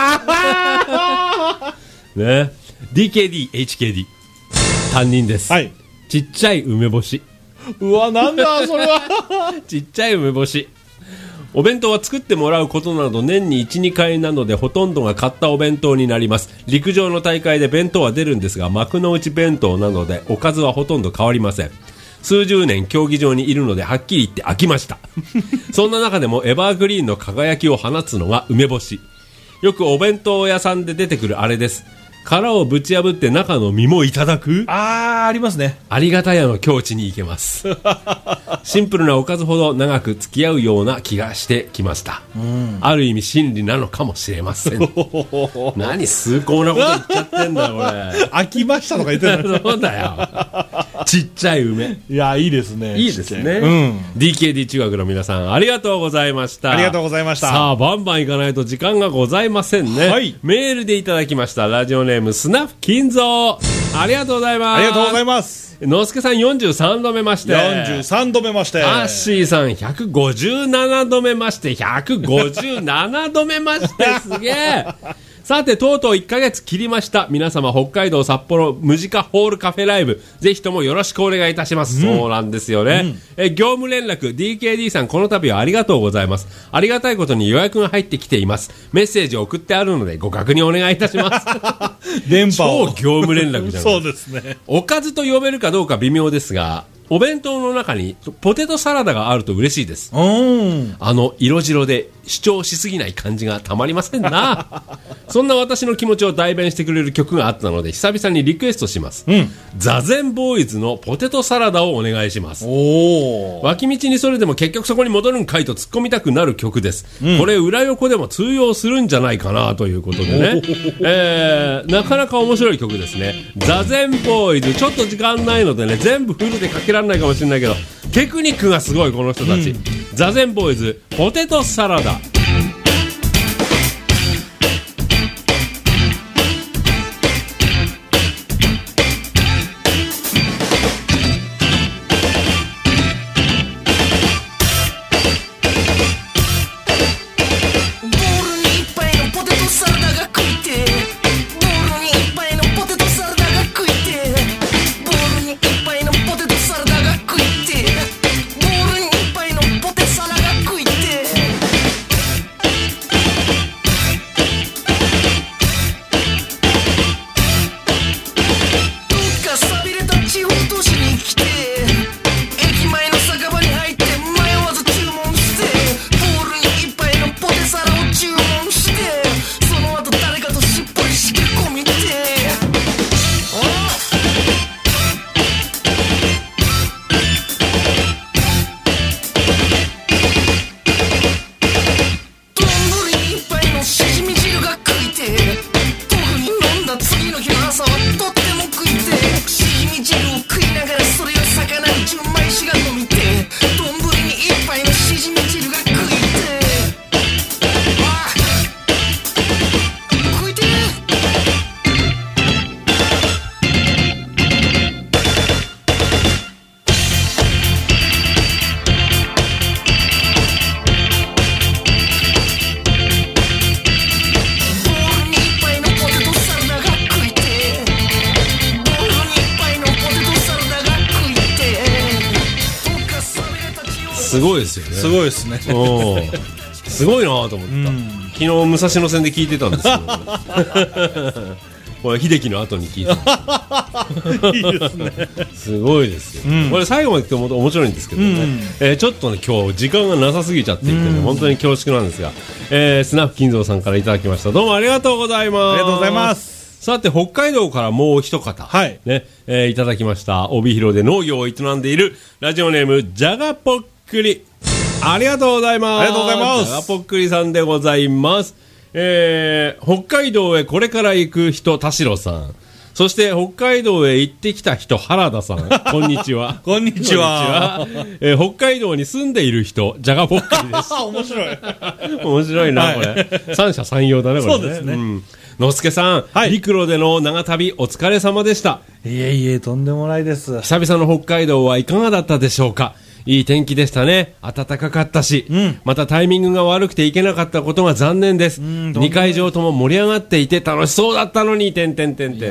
いね。DKD HKD 担任です、はい、ちっちゃい梅干し。
うわ、なんだそれは。
ちっちゃい梅干し。お弁当は作ってもらうことなど年に 1,2 回なのでほとんどが買ったお弁当になります。陸上の大会で弁当は出るんですが、幕の内弁当なのでおかずはほとんど変わりません。数十年競技場にいるのではっきり言って飽きました。そんな中でもエバーグリーンの輝きを放つのが梅干し。よくお弁当屋さんで出てくるあれです。殻をぶち破って中の身もいただく。
ありますね。
ありがたやの境地に行けます。シンプルなおかずほど長く付き合うような気がしてきました、ある意味真理なのかもしれません。何崇高なこと言っちゃってんだよこれ。
飽きましたとか言ってる。
そうだよ。ちっちゃい梅。
いや、いいですね。
いいですね、DKD 中学の皆さんありがとうございました。
ありがとうございました。
さあバンバンいかないと時間がございませんね、はい、メールでいただきました。ラジオネームスナフ金蔵、ありがとうございます。
ありがとうございます。
のすけさん43度目まして、
43度目まして、
アッシーさん157度目まして157度目まして、すげえ。さてとうとう1ヶ月切りました。皆様北海道札幌ムジカホールカフェライブぜひともよろしくお願いいたします、そうなんですよね、業務連絡 DKD さんこの度はありがとうございます。ありがたいことに予約が入ってきています。メッセージを送ってあるのでご確認お願いいたします。
電波を
超業務連絡じゃん。
そうですね。
おかずと呼べるかどうか微妙ですが、お弁当の中にポテトサラダがあると嬉しいです。色白で主張しすぎない感じがたまりませんな。そんな私の気持ちを代弁してくれる曲があったので久々にリクエストします、ザゼンボーイズのポテトサラダをお願いします。脇道にそれでも結局そこに戻るんかいと突っ込みたくなる曲です、これ裏横でも通用するんじゃないかなということでね、なかなか面白い曲ですね。ザゼンボーイズ、ちょっと時間ないのでね全部フルでかけられないかもしれないけどテクニックがすごいこの人たち、ザゼンボーイズポテトサラダ。
「
すごいですよね。
すごいですね。
すごいなと思った。昨日武蔵野線で聞いてたんですけどこれ秀樹の後に聞いてたいいですね。すごいですよ、これ最後まで聞くと面白いんですけどね、ちょっとね今日時間がなさすぎちゃっていてね、本当に恐縮なんですが、スナック金蔵さんからいただきました。どうもありがとうございます。
ありがとうございます。
さて北海道からもう一方、ねいただきました。帯広で農業を営んでいるラジオネームじゃがぽっくり、ありがとうございます。
ありがとうございます。
じゃがぽっくりさんでございます。北海道へこれから行く人田代さん、そして北海道へ行ってきた人原田さん、こんにちは。
こんにちは。
北海道に住んでいる人じゃがぽっくりです。
面白い
面白いな、これ三者三様だねこれね。
そうですね、
のすけさん、陸路での長旅お疲れ様でした。
いえいえ、とんでもないです。
久々の北海道はいかがだったでしょうか。いい天気でしたね。暖かかったし、またタイミングが悪くて行けなかったことが残念です。2会場とも盛り上がっていて楽しそうだったのに、ね、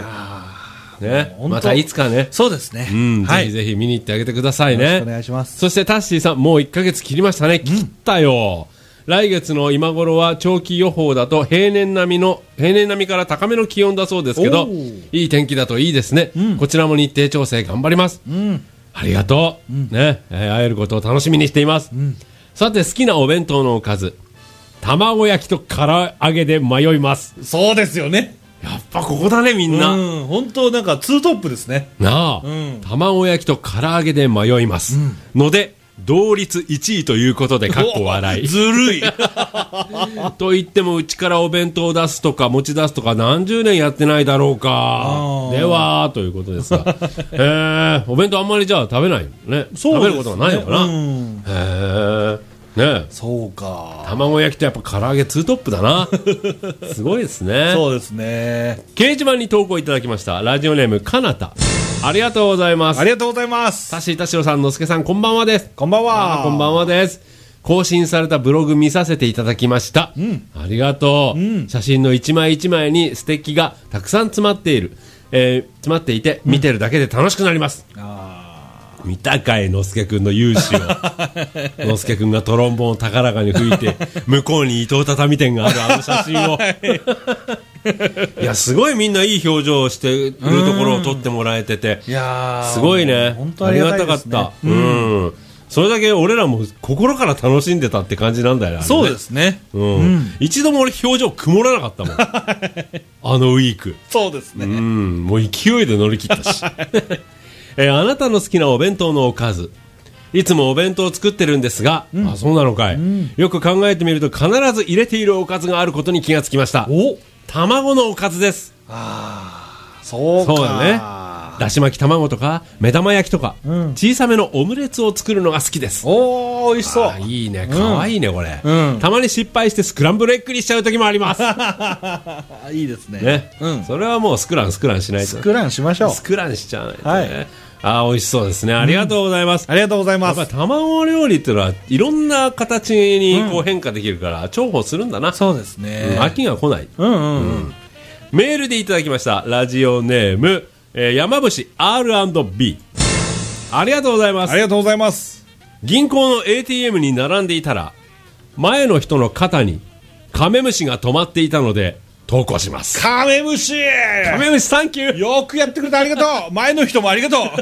またいつかね。
そうですね、
ぜひぜひ見に行ってあげてくださいね。よろしくお
願いします。
そしてタッシーさん、もう1ヶ月切りましたね。切ったよ。来月の今頃は長期予報だと平年並みから高めの気温だそうですけど、いい天気だといいですね、こちらも日程調整頑張ります、ありがとう、会えることを楽しみにしています、さて好きなお弁当のおかず、卵焼きと唐揚げで迷います。
そうですよね、
やっぱここだねみんな、
本当なんかツートップですね。
なあ、卵焼きと唐揚げで迷います、ので同率1位ということでかっこ笑い。
ずるい
と言ってもうちからお弁当を出すとか持ち出すとか何十年やってないだろうか。ではということですがお弁当あんまりじゃあ食べないのね。食べることがないのかな。ね、
そうか。
卵焼きとやっぱ唐揚げツートップだな。すごいですね。
そうですね。
掲示板に投稿いただきましたラジオネームかなた、ありがとうございます。
ありがとうございます。
田代さん、のすけさん、こんばんはです。
こんばんは。
こんばんはです。更新されたブログ見させていただきました、ありがとう、写真の一枚一枚に素敵がたくさん詰まっていて、見てるだけで楽しくなります。見たかい、のすけくんの勇姿を。のすけくんがトロンボーンを高らかに吹いて向こうに伊藤畳店があるあの写真をいやすごいみんないい表情をしているところを撮ってもらえてて、
いや
すごいね。
本当ありがたいですね。
ありがたかった、それだけ俺らも心から楽しんでたって感じなんだよね。
そうですね、
一度も俺表情曇らなかったもんあのウィーク。
そうですね、
もう勢いで乗り切ったしあなたの好きなお弁当のおかず、いつもお弁当を作ってるんですが、あ、そうなのかい、よく考えてみると必ず入れているおかずがあることに気がつきました。卵のおかずです。
そうか。
そうだね。だし巻き卵とか目玉焼きとか、小さめのオムレツを作るのが好きです。
おー、美味しそう。
いいね、かわいいねこれ、たまに失敗してスクランブルエッグにしちゃう時もあります
いいですね。
それはもうスクランしないと。ス
クランしましょう。
スクランしちゃうね。美味しそうですね。ありがとうございます。
ありがとうございます。
やっぱり卵料理っていうのはいろんな形にこう変化できるから重宝するんだな。
そうですね。
飽きが来ない。メールでいただきましたラジオネーム、山伏 R&B、 ありがとうございます。
ありがとうございます。
銀行の ATM に並んでいたら前の人の肩にカメムシが止まっていたので投稿します。
カメムシ
サンキュー。
よくやってくれてありがとう。前の人もありがとう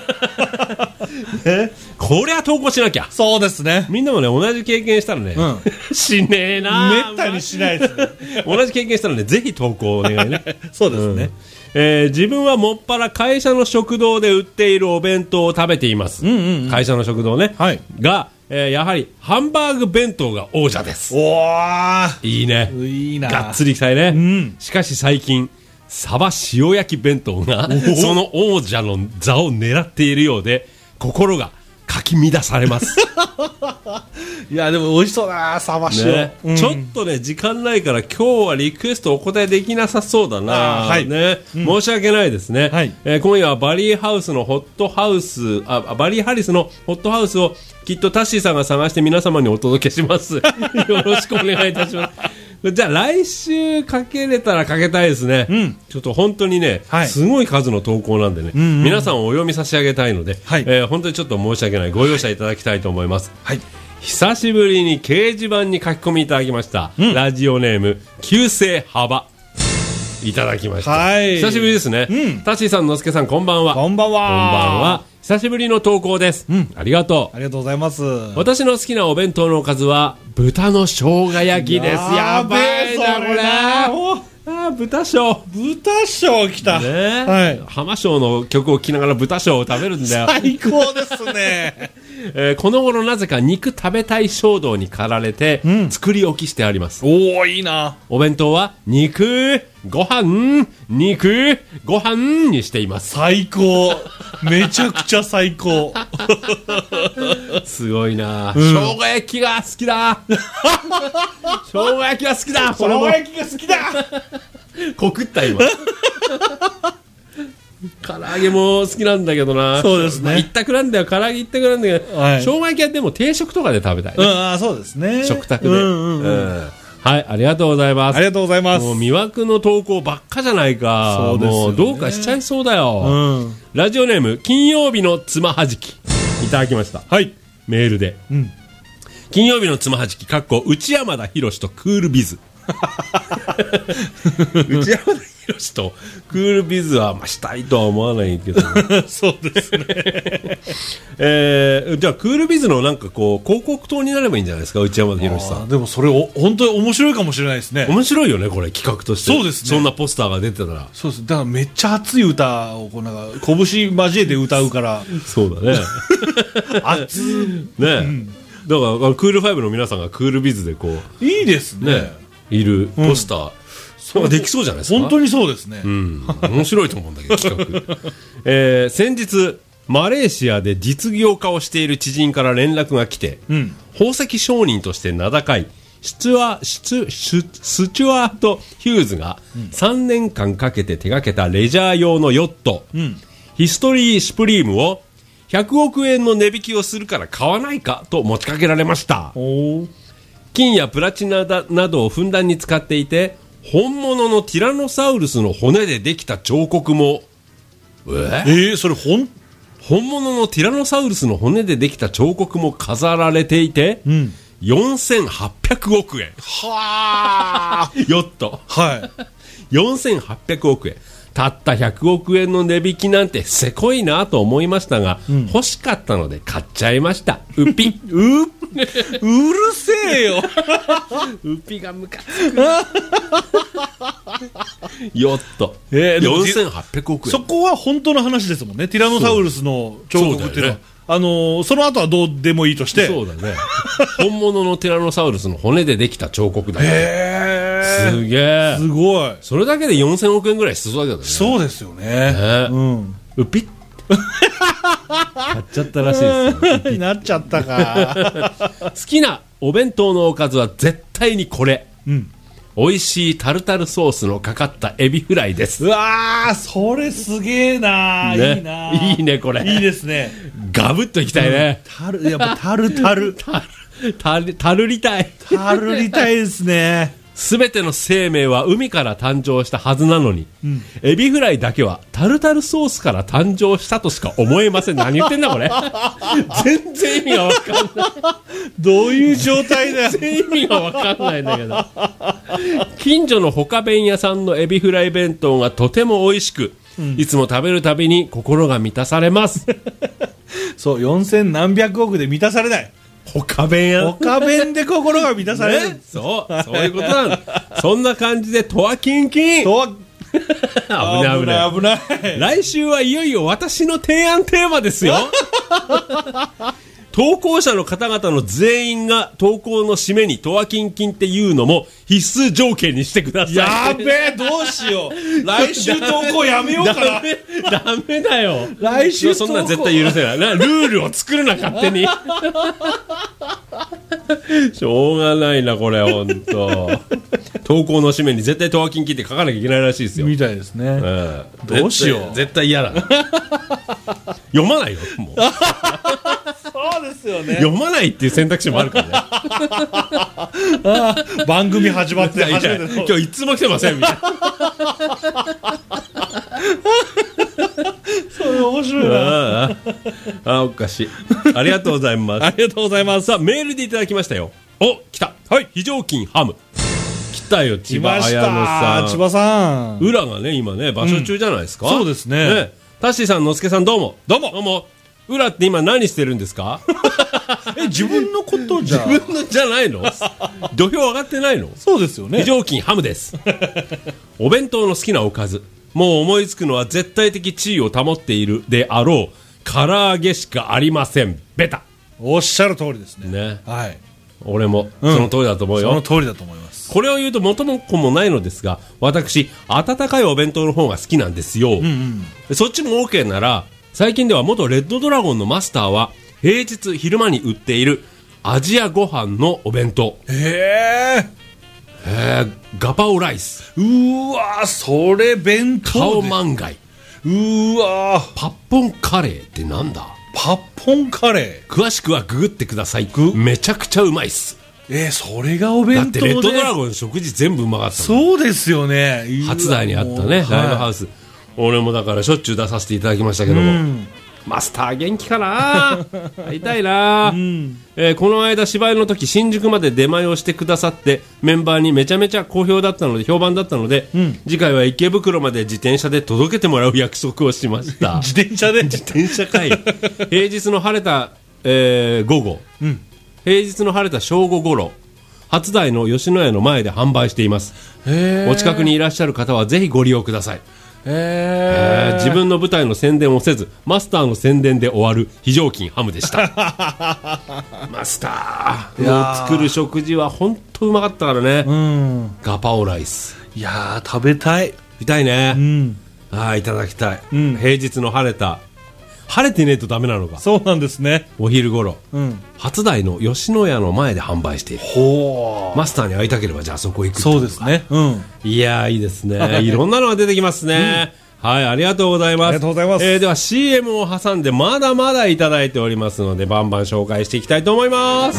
こりゃ投稿しなきゃ。
そうですね。
みんなもね同じ経験したらね、しねえな。
めったにしないですね
同じ経験したらねぜひ投稿お願いね
そうですね、
自分はもっぱら会社の食堂で売っているお弁当を食べています、会社の食堂ね、が、やはりハンバーグ弁当が王者です。
おー、
いいね。
いいな。
がっつりきたいね、しかし最近サバ塩焼き弁当がその王者の座を狙っているようで心がかき乱されます
いやでも美味しそうだサバ塩、
ちょっとね時間ないから今日はリクエストお答えできなさそうだな、申し訳ないですね、今夜はバリーハリスのホットハウスをきっとタッシーさんが探して皆様にお届けしますよろしくお願いいたしますじゃあ来週かけれたらかけたいですね、ちょっと本当にね、すごい数の投稿なんでね、皆さんをお読み差し上げたいので、本当にちょっと申し訳ない、ご容赦いただきたいと思います。 久しぶりに掲示板に書き込みいただきました、ラジオネーム旧姓幅いただきました、久しぶりですね、タッシーさん、のすけさん、こんばんは。
こんばんは。
久しぶりの投稿です、ありがとう。
ありがとうございます。
私の好きなお弁当のおかずは豚の生姜焼きです。やばいなこれ。豚小
来た、ね、
浜小の曲を聴きながら豚小を食べるんだよ。
最高ですね。
この頃なぜか肉食べたい衝動に駆られて、作り置きしてあります。
おお、いいな。
お弁当は肉ご飯にしています。
最高。めちゃくちゃ最高。
すごいな、生姜焼きが好きだ。生姜焼きが好きだ。
生姜焼きが好きだ。
告った今。唐揚げも好きなんだけどな。
そうですね、
一択なんだよ。唐揚げ一択なんだけど、生姜焼きはでも定食とかで食べたいね。
そうですね、
食卓で。はい、ありがとうございます。
ありがとうございます。
もう魅惑の投稿ばっかじゃないか。
そうですよね、
もうどうかしちゃいそうだよ、ラジオネーム金曜日のつまはじきいただきました。
はい、
メールで、金曜日のつまはじきかっこ内山田博とクールビズ。内山田博とクールビズはしたいとは思わないけど、
そうですね。
じゃあクールビズのなんかこう広告塔になればいいんじゃないですか、内山田博さん。
でもそれ本当に面白いかもしれないですね。
面白いよね、これ企画として。
そうですね、
そんなポスターが出てたら。
そうです。だからめっちゃ熱い歌をこうなんか拳交えて歌うから。
そうだね。
熱い
ね、だからクール5の皆さんがクールビズでこう
いいですね、
いるポスター、それができそうじゃないですか。
本当にそうですね、
面白いと思うんだけど企画。先日マレーシアで実業家をしている知人から連絡が来て、宝石商人として名高いスチュアート・ヒューズが3年間かけて手掛けたレジャー用のヨット、ヒストリー・シュプリームを100億円の値引きをするから買わないかと持ちかけられました。金やプラチナなどをふんだんに使っていて、本物のティラノサウルスの骨でできた彫刻も、
それ
本物のティラノサウルスの骨でできた彫刻も飾られていて、4800億円。
はー
ヨット。
はい。
4800億円。たった100億円の値引きなんてせこいなと思いましたが、欲しかったので買っちゃいました。うっぴ
うるせえよ。
うっぴがムカつく。ヨット、4800億円。
そこは本当の話ですもんね。ティラノサウルスの彫刻っていうのは。その後はどうでもいいとして。
そうだね。本物のティラノサウルスの骨でできた彫刻だよ。すげえ。
すごい。
それだけで4000億円ぐらい必要だけどね。
そうですよね。
うっぴっ。買っちゃったらしいですよ。
なっちゃったか。
好きなお弁当のおかずは絶対にこれ。美味しいタルタルソースのかかったエビフライです。
うわー、それすげえな、
ね、
いいな、
いいねこれ。
いいですね。
ガブッといきたいね。
やっぱタルりたい。タルりたいですね。
すべての生命は海から誕生したはずなのに、エビフライだけはタルタルソースから誕生したとしか思えません。何言ってんだこれ。全然意味がわかんない。
どういう状態だよ。
全然意味がわかんないんだけど。近所のほか弁屋さんのエビフライ弁当がとても美味しく、いつも食べるたびに心が満たされます。
そう、4000何百億で満たされない。
ほか弁や。
ほか弁で心が満たされる。
ね、そういうことなんだ。そんな感じで、とわキンキン。危ない。来週はいよいよ私の提案テーマですよ。投稿者の方々の全員が投稿の締めにとわキンキンっていうのも必須条件にしてください。
やべえ、どうしよう。来週投稿やめようかな。
ダメだよ。
来週
そんな絶対許せない。ルールを作るな、勝手に。しょうがないな、これ、ほんと。投稿の締めに絶対とわキンキンって書かなきゃいけないらしいですよ。
みたいですね。どうしよう。
絶対嫌だ。読まないよ、もう。
そうですよね。
読まないっていう選択肢もあるから
ね。番組始まって初めて
今日いつも来てませんみたいな。そ
れ面白いな。
おかしい。 ありがとうございます。
ありがとうございます。
さあ、メールでいただきましたよ。お、来た。はい。非常勤ハム。来たよ、千葉綾乃さん。
千葉さん。
裏がね、今ね、場所中じゃないですか。
そうですね。
タッシーさん、のすけさん、どうも。
どうも。どうも。
裏って今何してるんですか？
自分のことじゃ。
自分のじゃないの？土俵上がってないの？
そうですよね。
非常勤ハムです。お弁当の好きなおかず。もう思いつくのは絶対的地位を保っているであろう唐揚げしかありません。ベタ。
おっしゃる通りですね。
ね。
はい。
俺もその通りだと思うよ。
その通りだと思います。
これを言うと元も子もないのですが、私温かいお弁当の方が好きなんですよ。そっちも OK なら、最近では元レッドドラゴンのマスターは平日昼間に売っているアジアご飯のお弁当。ガパオライス。
うわ、それ弁当で。
カオマンガイ。
うわ、
パッポンカレーってなんだ？
パッポンカレー。
詳しくはググってください。めちゃくちゃうまいっす。
それがお弁当で。
だってレッドドラゴン食事全部うまかった。
そうですよね。
初台にあったね、ライブハウス。俺もだからしょっちゅう出させていただきましたけども、マスター元気かな。会いたいな。この間芝居の時新宿まで出前をしてくださってメンバーにめちゃめちゃ好評だったので、評判だったので、次回は池袋まで自転車で届けてもらう約束をしました。
自転車で。
自転車かい。平日の晴れた、午後、平日の晴れた正午頃、初台の吉野家の前で販売しています。お近くにいらっしゃる方はぜひご利用ください。自分の舞台の宣伝をせずマスターの宣伝で終わる非常勤ハムでした。マスターの作る食事は本当うまかったからね。ガパオライス。
いやー、食べたい。
食べたいね。いただきたい。平日の晴れてねえとダメなのか。
そうなんですね。
お昼頃、初台の吉野家の前で販売している。マスターに会いたければじゃあそこ行く。
そうですね。
いやー、いいですね。いろんなのが出てきますね。はい、ありがとうございます。
ありがとうございます。
では CM を挟んでまだまだいただいておりますので、バンバン紹介していきたいと思います。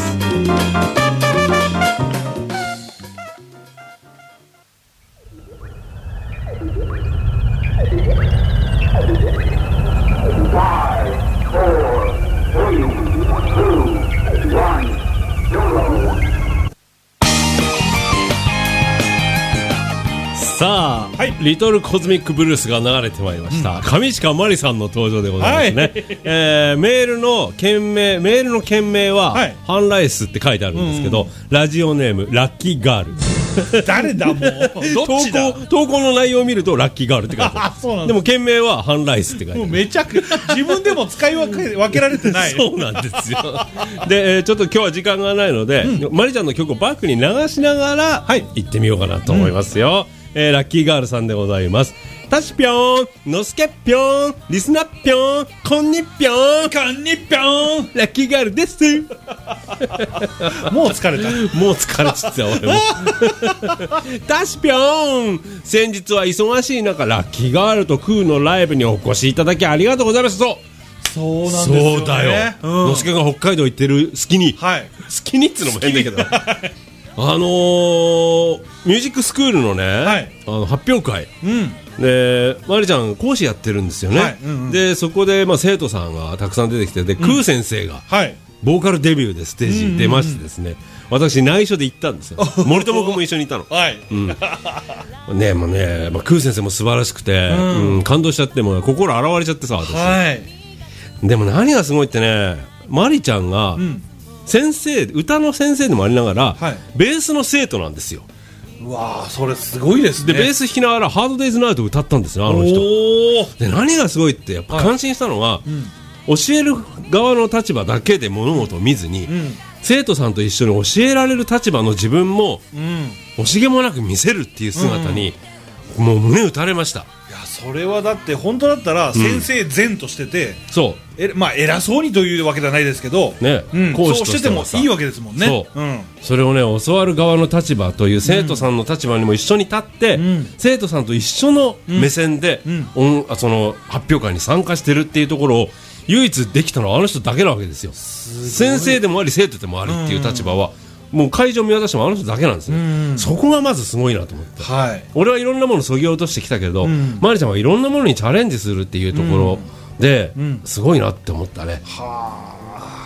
さあ、リトルコズミックブルースが流れてまいりました。上近真理さんの登場でございますね。メールの件名は、ハンライスって書いてあるんですけど、ラジオネームラッキーガール。
誰だもう。どっちだ。
投稿の内容を見るとラッキーガールって書いてある。でも件名はハンライスって書いてある。
もうめちゃくちゃ自分でも使い分けられてない。
そうなんですよ。で、ちょっと今日は時間がないので、マリちゃんの曲をバックに流しながら、行ってみようかなと思いますよ。ラッキーガールさんでございます。タシぴょん、のすけぴょん、リスナぴょん、こんにぴょん、
こんにぴょん、
ラッキーガールです。
もう疲れた。
もう疲れちゃった俺も。タシぴょん、先日は忙しい中ラッキーガールとクーのライブにお越しいただきありがとうございます。
そうなんですよね。
そうだよ。のすけが北海道行ってるスキニっつうのも変だけど。ミュージックスクールのね、発表会、でマリちゃん講師やってるんですよね。でそこで、生徒さんがたくさん出てきて、でクー先生が、ボーカルデビューでステージに出ましてですね、私内緒で行ったんですよ。森友君も一緒にいたの。ね、もうね、クー先生も素晴らしくて、感動しちゃって、もう心洗われちゃってさ、私。でも何がすごいってね、マリちゃんが、歌の先生でもありながら、ベースの生徒なんですよ。
うわー、それすごいですね。
でベース弾きながらハードデイズナイトを歌ったんですよ、あの人。で何がすごいってやっぱ感心したのは、教える側の立場だけで物事を見ずに、生徒さんと一緒に教えられる立場の自分も、惜しげもなく見せるっていう姿に、もう胸打たれました。
いや、それはだって本当だったら先生善としてて、偉そうにというわけじゃないですけど、講師としてもいいわけですもんね。
それをね、教わる側の立場という生徒さんの立場にも一緒に立って、生徒さんと一緒の目線で、その発表会に参加してるっていうところを唯一できたのはあの人だけなわけですよ。先生でもあり生徒でもありっていう立場は、もう会場見渡してもあの人だけなんですよ。そこがまずすごいなと思って、俺はいろんなものをそぎ落としてきたけど、マリちゃんはいろんなものにチャレンジするっていうところで、すごいなって思ったね。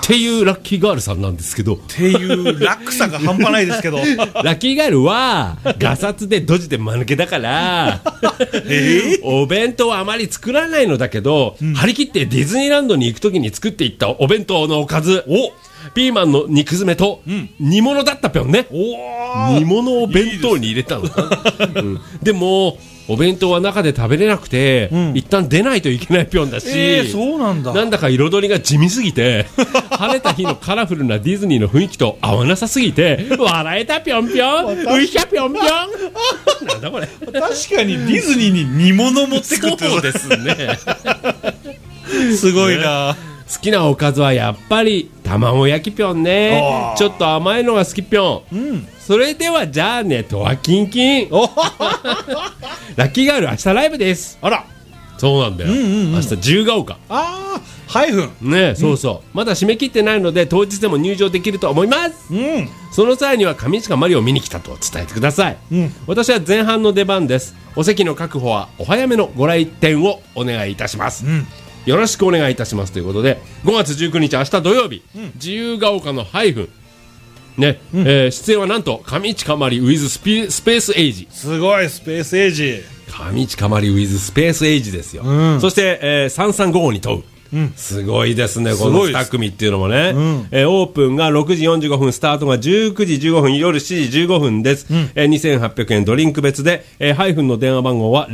っていうラッキーガールさんなんですけど、
っていうラックさが半端ないですけどラ
ッキーガールはガサツでドジで間抜けだからお弁当はあまり作らないのだけど、張り切ってディズニーランドに行くときに作っていったお弁当のおかず、ピーマンの肉詰めと煮物だったぴょんね。煮物を弁当に入れたのでもお弁当は中で食べれなくて、一旦出ないといけないぴょんだし、
そうなんだ。
なんだか彩りが地味すぎて晴れた日のカラフルなディズニーの雰囲気と合わなさすぎて笑えたぴょんぴょん、うひゃぴょんぴょんなんだこれ。
確かにディズニーに煮物持ってくって
そうですね
すごいな。
好きなおかずはやっぱり卵焼きぴょんね。ちょっと甘いのが好きぴょん、それではじゃあね、とわきんきんラッキーガール明日ライブです。
あら、
そうなんだよ、明日自由が丘。
ハイフン
ね、そうそう、まだ締め切ってないので当日でも入場できると思います、その際には上近マリを見に来たと伝えてください、私は前半の出番です。お席の確保はお早めのご来店をお願いいたします、よろしくお願いいたしますということで、5月19日明日土曜日、自由が丘のハイフンね、出演はなんと上近まり with スペースエイジ。
すごい、スペースエイジ。
上近まり with スペースエイジですよ、そして、335に問う、すごいですね、この2組っていうのもね、オープンが6時45分、スタートが19時15分、夜7時15分です、2800円ドリンク別で、ハイフンの電話番号は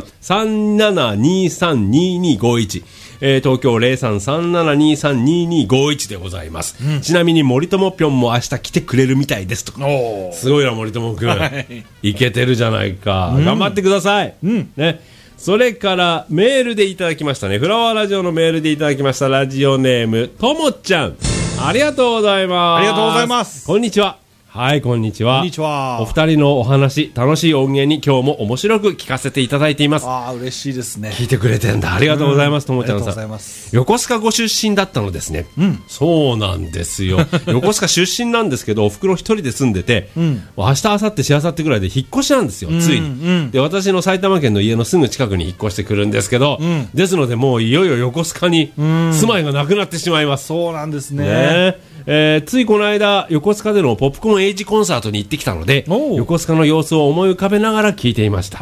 03-3723-2251、東京 03-3723-2251 でございます、ちなみに森友ぴょんも明日来てくれるみたいですとか。すごいな森友くん、いけてるじゃないか、頑張ってください、ね。それからメールでいただきましたね、フラワーラジオのメールでいただきました。ラジオネームともちゃん、ありがとうございます。
ありがとうございます。
こんにちは。はい、こんにちは。
こんにちは。
お二人のお話、楽しい音源に今日も面白く聞かせていただいています。
嬉しいですね。
聞いてくれてんだ。ありがとうございます、ともちゃんさん。
ありがとうございます。
横須賀ご出身だったのですね。そうなんですよ。横須賀出身なんですけど、お袋一人で住んでて、明日、明後日、しあさってぐらいで引っ越しなんですよ、ついに。で、私の埼玉県の家のすぐ近くに引っ越してくるんですけど、ですので、もういよいよ横須賀に住まいがなくなってしまいます。
そうなんですね。
ついこの間横須賀でのポップコーンエイジコンサートに行ってきたので、横須賀の様子を思い浮かべながら聞いていました。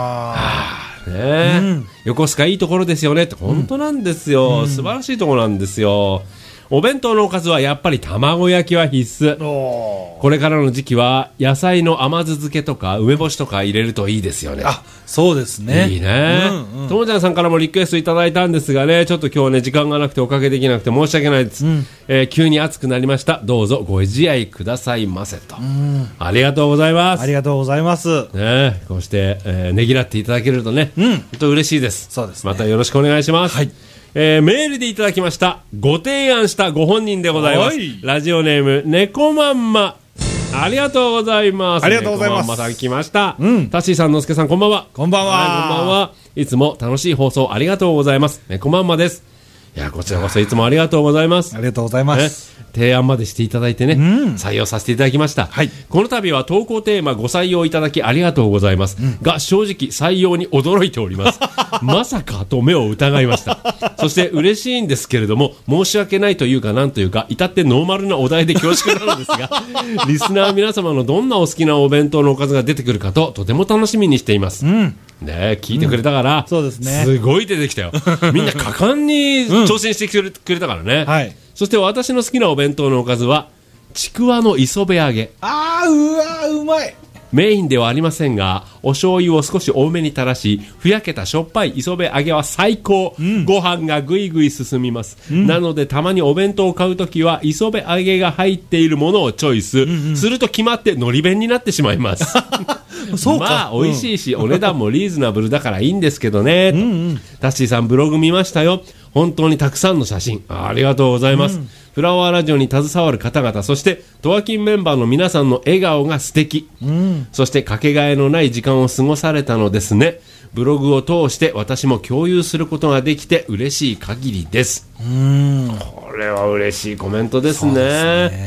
横須賀いいところですよねって。本当なんですよ、素晴らしいところなんですよ。お弁当のおかずはやっぱり卵焼きは必須。これからの時期は野菜の甘酢漬けとか梅干しとか入れるといいですよね。
そうですね。
いいね。ともちゃんさんからもリクエストいただいたんですがね、ちょっと今日ね時間がなくておかけできなくて申し訳ないです、急に暑くなりました。どうぞご自愛くださいませと、ありがとうございます。
ありがとうございます、
ね、こうして、ねぎらっていただけるとね、本当嬉しいです。
そうですね。
またよろしくお願いします。はい。メールでいただきましたご提案したご本人でございます。ラジオネーム猫まんま、ありがとうございます。
ありがとうございます。
猫まんまさん来ました、タッシーさん、のすけさん、こんばんは。
こんばんは。
こんばんは。いつも楽しい放送ありがとうございます。猫まんまです。いや、こちらこそいつもありがとうございます。
ありがとうございます。
提案までしていただいてね、採用させていただきました、この度は投稿テーマご採用いただきありがとうございます、が正直採用に驚いておりますまさかと目を疑いましたそして嬉しいんですけれども、申し訳ないというかなんというか、至ってノーマルなお題で恐縮なのですがリスナー皆様のどんなお好きなお弁当のおかずが出てくるかととても楽しみにしています、ね、聞いてくれたから、
そうですね、
すごい出てきたよみんな果敢に挑戦してくれたからね、そして私の好きなお弁当のおかずはちくわの磯辺揚げ。
うわうまい。
メインではありませんが、お醤油を少し多めに垂らし、ふやけたしょっぱい磯辺揚げは最高、ご飯がぐいぐい進みます、なのでたまにお弁当を買うときは磯辺揚げが入っているものをチョイス、すると決まってのり弁になってしまいます
そうか、
まあ美味しいし、お値段もリーズナブルだからいいんですけどねタッシーさん、ブログ見ましたよ。本当にたくさんの写真 ありがとうございます、フラワーラジオに携わる方々、そしてトワキンメンバーの皆さんの笑顔が素敵、そしてかけがえのない時間を過ごされたのですね。ブログを通して私も共有することができて嬉しい限りです。これは嬉しいコメントですね。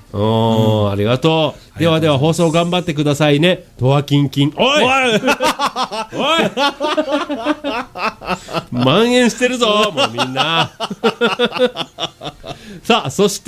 ありがとう。ではでは放送頑張ってくださいね。とわきんきん。おいおい蔓延してるぞもうみんな。さあそして、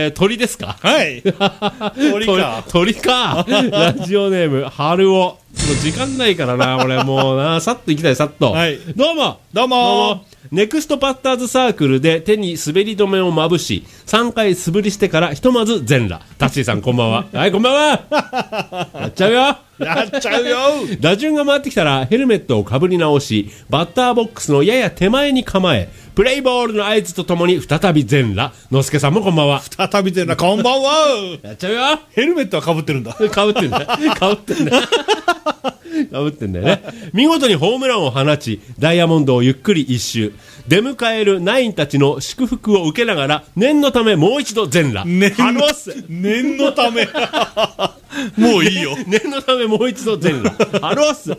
鳥ですか。
はい鳥か
ラジオネーム春尾。もう時間ないからな俺もうな。さっと行きたいさっと、はい、どうもネクストパッターズサークルで手に滑り止めをまぶし3回素振りしてからひとまず全裸。タッシーさんこんばんは。はいこんばんは。やっちゃうよ打順が回ってきたらヘルメットをかぶり直しバッターボックスのやや手前に構えプレイボールの合図とともに再び全裸。のすけさんもこんばんは。
再び全裸こんばんは。
やっちゃうよ。
ヘルメットはかぶってるんだ。
かぶってんだかぶってんだかぶってんだよね。見事にホームランを放ちダイヤモンドをゆっくり一周出迎えるナインたちの祝福を受けながら念のためもう一度全裸。
念のためもういいよ。
念のためもう一度全裸。ハロス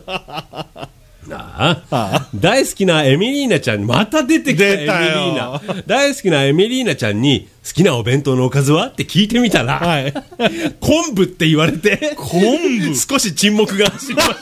大好きなエミリーナちゃんにまた出てきた。エミリーナ大好きなエミリーナちゃんに好きなお弁当のおかずはって聞いてみたら、はい、昆布って言われて
昆布
少し沈黙が走りました。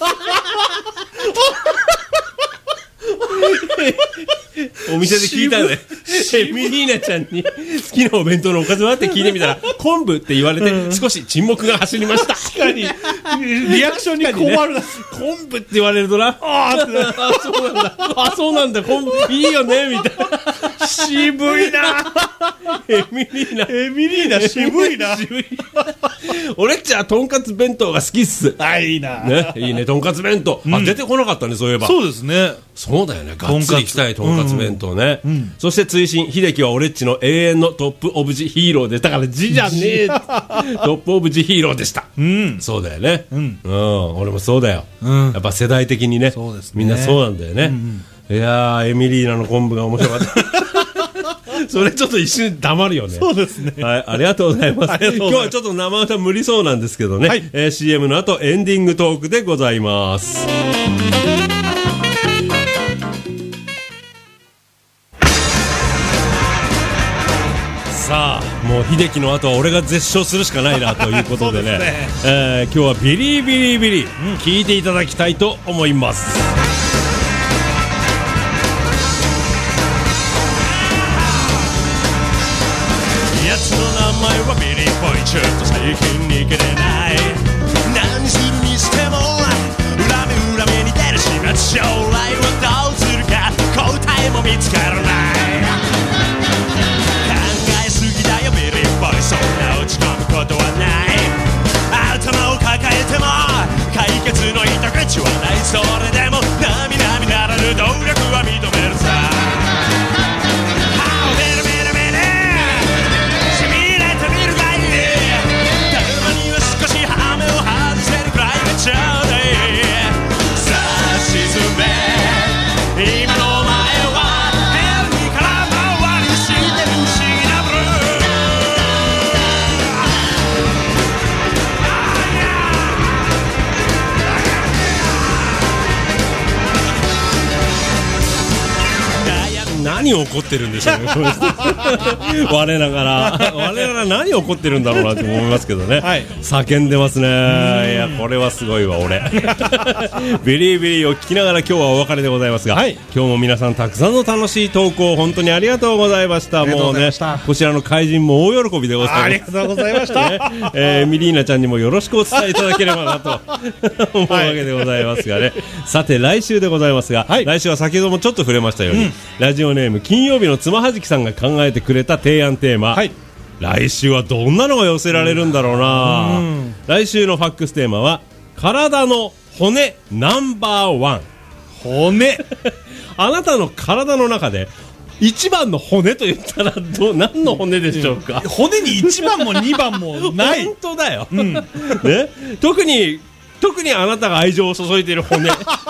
お店で聞いたのね。エミリーナちゃんに好きなお弁当のおかずはって聞いてみたら昆布って言われて少し沈黙が走りました。
確かにリアクションに困るな、ね、
昆布って言われるとなそうなんだそうなんだ昆布いいよねみたいな。
渋いな
エミリーナ
渋いな
俺っちはとんかつ弁当が好きっす。
いいな、
ね、いいねとんかつ弁当、出てこなかったねそういえば。
そうですね。
そうだよねがっつりいきたいとんかつ弁当ね、そして追伸秀樹は俺っちの永遠のトップオブジヒーローでだから字じゃねえトップオブジヒーローでした、そうだよね、俺もそうだよ、やっぱ世代的に ねみんなそうなんだよね、いやーエミリーナの昆布が面白かったそれちょっと一瞬黙るよね。
そうですね。
はい、ありがとうございます。今日はちょっと生歌無理そうなんですけどね、はい、CM の後エンディングトークでございます。さあもう秀樹の後は俺が絶唱するしかないなということでね今日はビリビリビリ、聞いていただきたいと思います。やつの名前はビリーボーイ、ちょっと最近逃げれない。何するにしても裏目に出るしま将来はどうするか答えも見つからない。そんな落ち込むことはない。頭を抱えても解決の糸口はない。それでも並々ならぬ努力は認めるさ。歯をメルメルメルしびれてみるがいい。たまには少しハメを外せるくらいがちょうどいい。さあ沈め今のお前はヘルにから回りしてる不思議なブルー。何起こってるんでしょうね我ながら何起こってるんだろうなと思いますけどね、はい、叫んでますね。いやこれはすごいわ俺ビリビリを聞きながら今日はお別れでございますが、はい、今日も皆さんたくさんの楽しい投稿本当にありがとうございました。もうねこちらの怪人も大喜びでございます。
ありがとうございました、
ミリーナちゃんにもよろしくお伝えいただければなと思うわけでございますがね、さて来週でございますが、はい、来週は先ほどもちょっと触れましたように、ラジオネーム金曜日のつまはじきさんが考えてくれた提案テーマ、はい、来週はどんなのが寄せられるんだろうな。来週のファックステーマは体の骨ナンバーワン。
骨
あなたの体の中で一番の骨と言ったら何の骨でしょうか。
骨に1番も2番もない
本当だよ、ね、特にあなたが愛情を注いでいる骨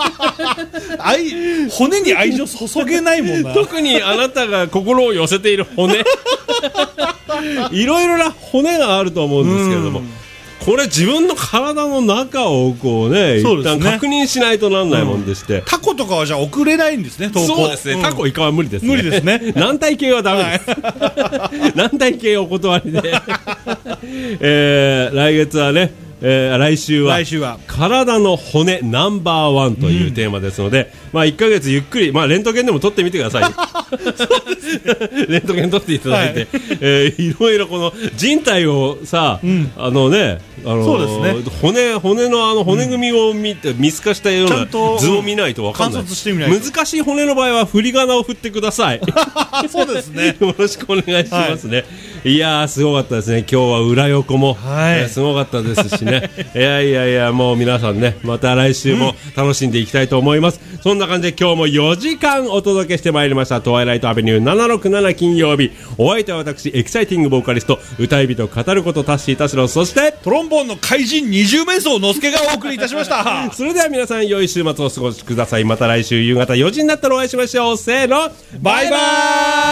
骨に愛情注げないもんな
特にあなたが心を寄せている骨いろいろな骨があると思うんですけれども、 これ自分の体の中をこうね、一旦確認しないとなんないもんでして、
タコとかはじゃあ送れないんですね、投稿。
そうですね、タコイカは無理ですね。
無理ですね。
軟体系はダメです。軟体系お断りで。来月はね、来週は体の骨ナンバーワンというテーマですので、まあ1ヶ月ゆっくり、まあレントゲンでも撮ってみてください。レントゲン撮っていただいて、いろいろこの人体をさ、そうですね、骨の骨組みを見て見透かしたような図を見ないと分かんない。難しい骨の場合は振り仮名を振ってください。
そうですね。
よろしくお願いしますね。いやー、すごかったですね。今日は裏横も、すごかったですしね。いやもう皆さんね、また来週も楽しんでいきたいと思います。そんな感じで今日も4時間お届けしてまいりましたトワイライトアベニュー767金曜日。お相手は私、エキサイティングボーカリスト歌い人語ることタッシー田代、そして
トロンボーンの怪人20面相のすけがお送りいたしました。
それでは皆さん良い週末をお過ごしください。また来週夕方4時になったらお会いしましょう。せーの、バイバーイ。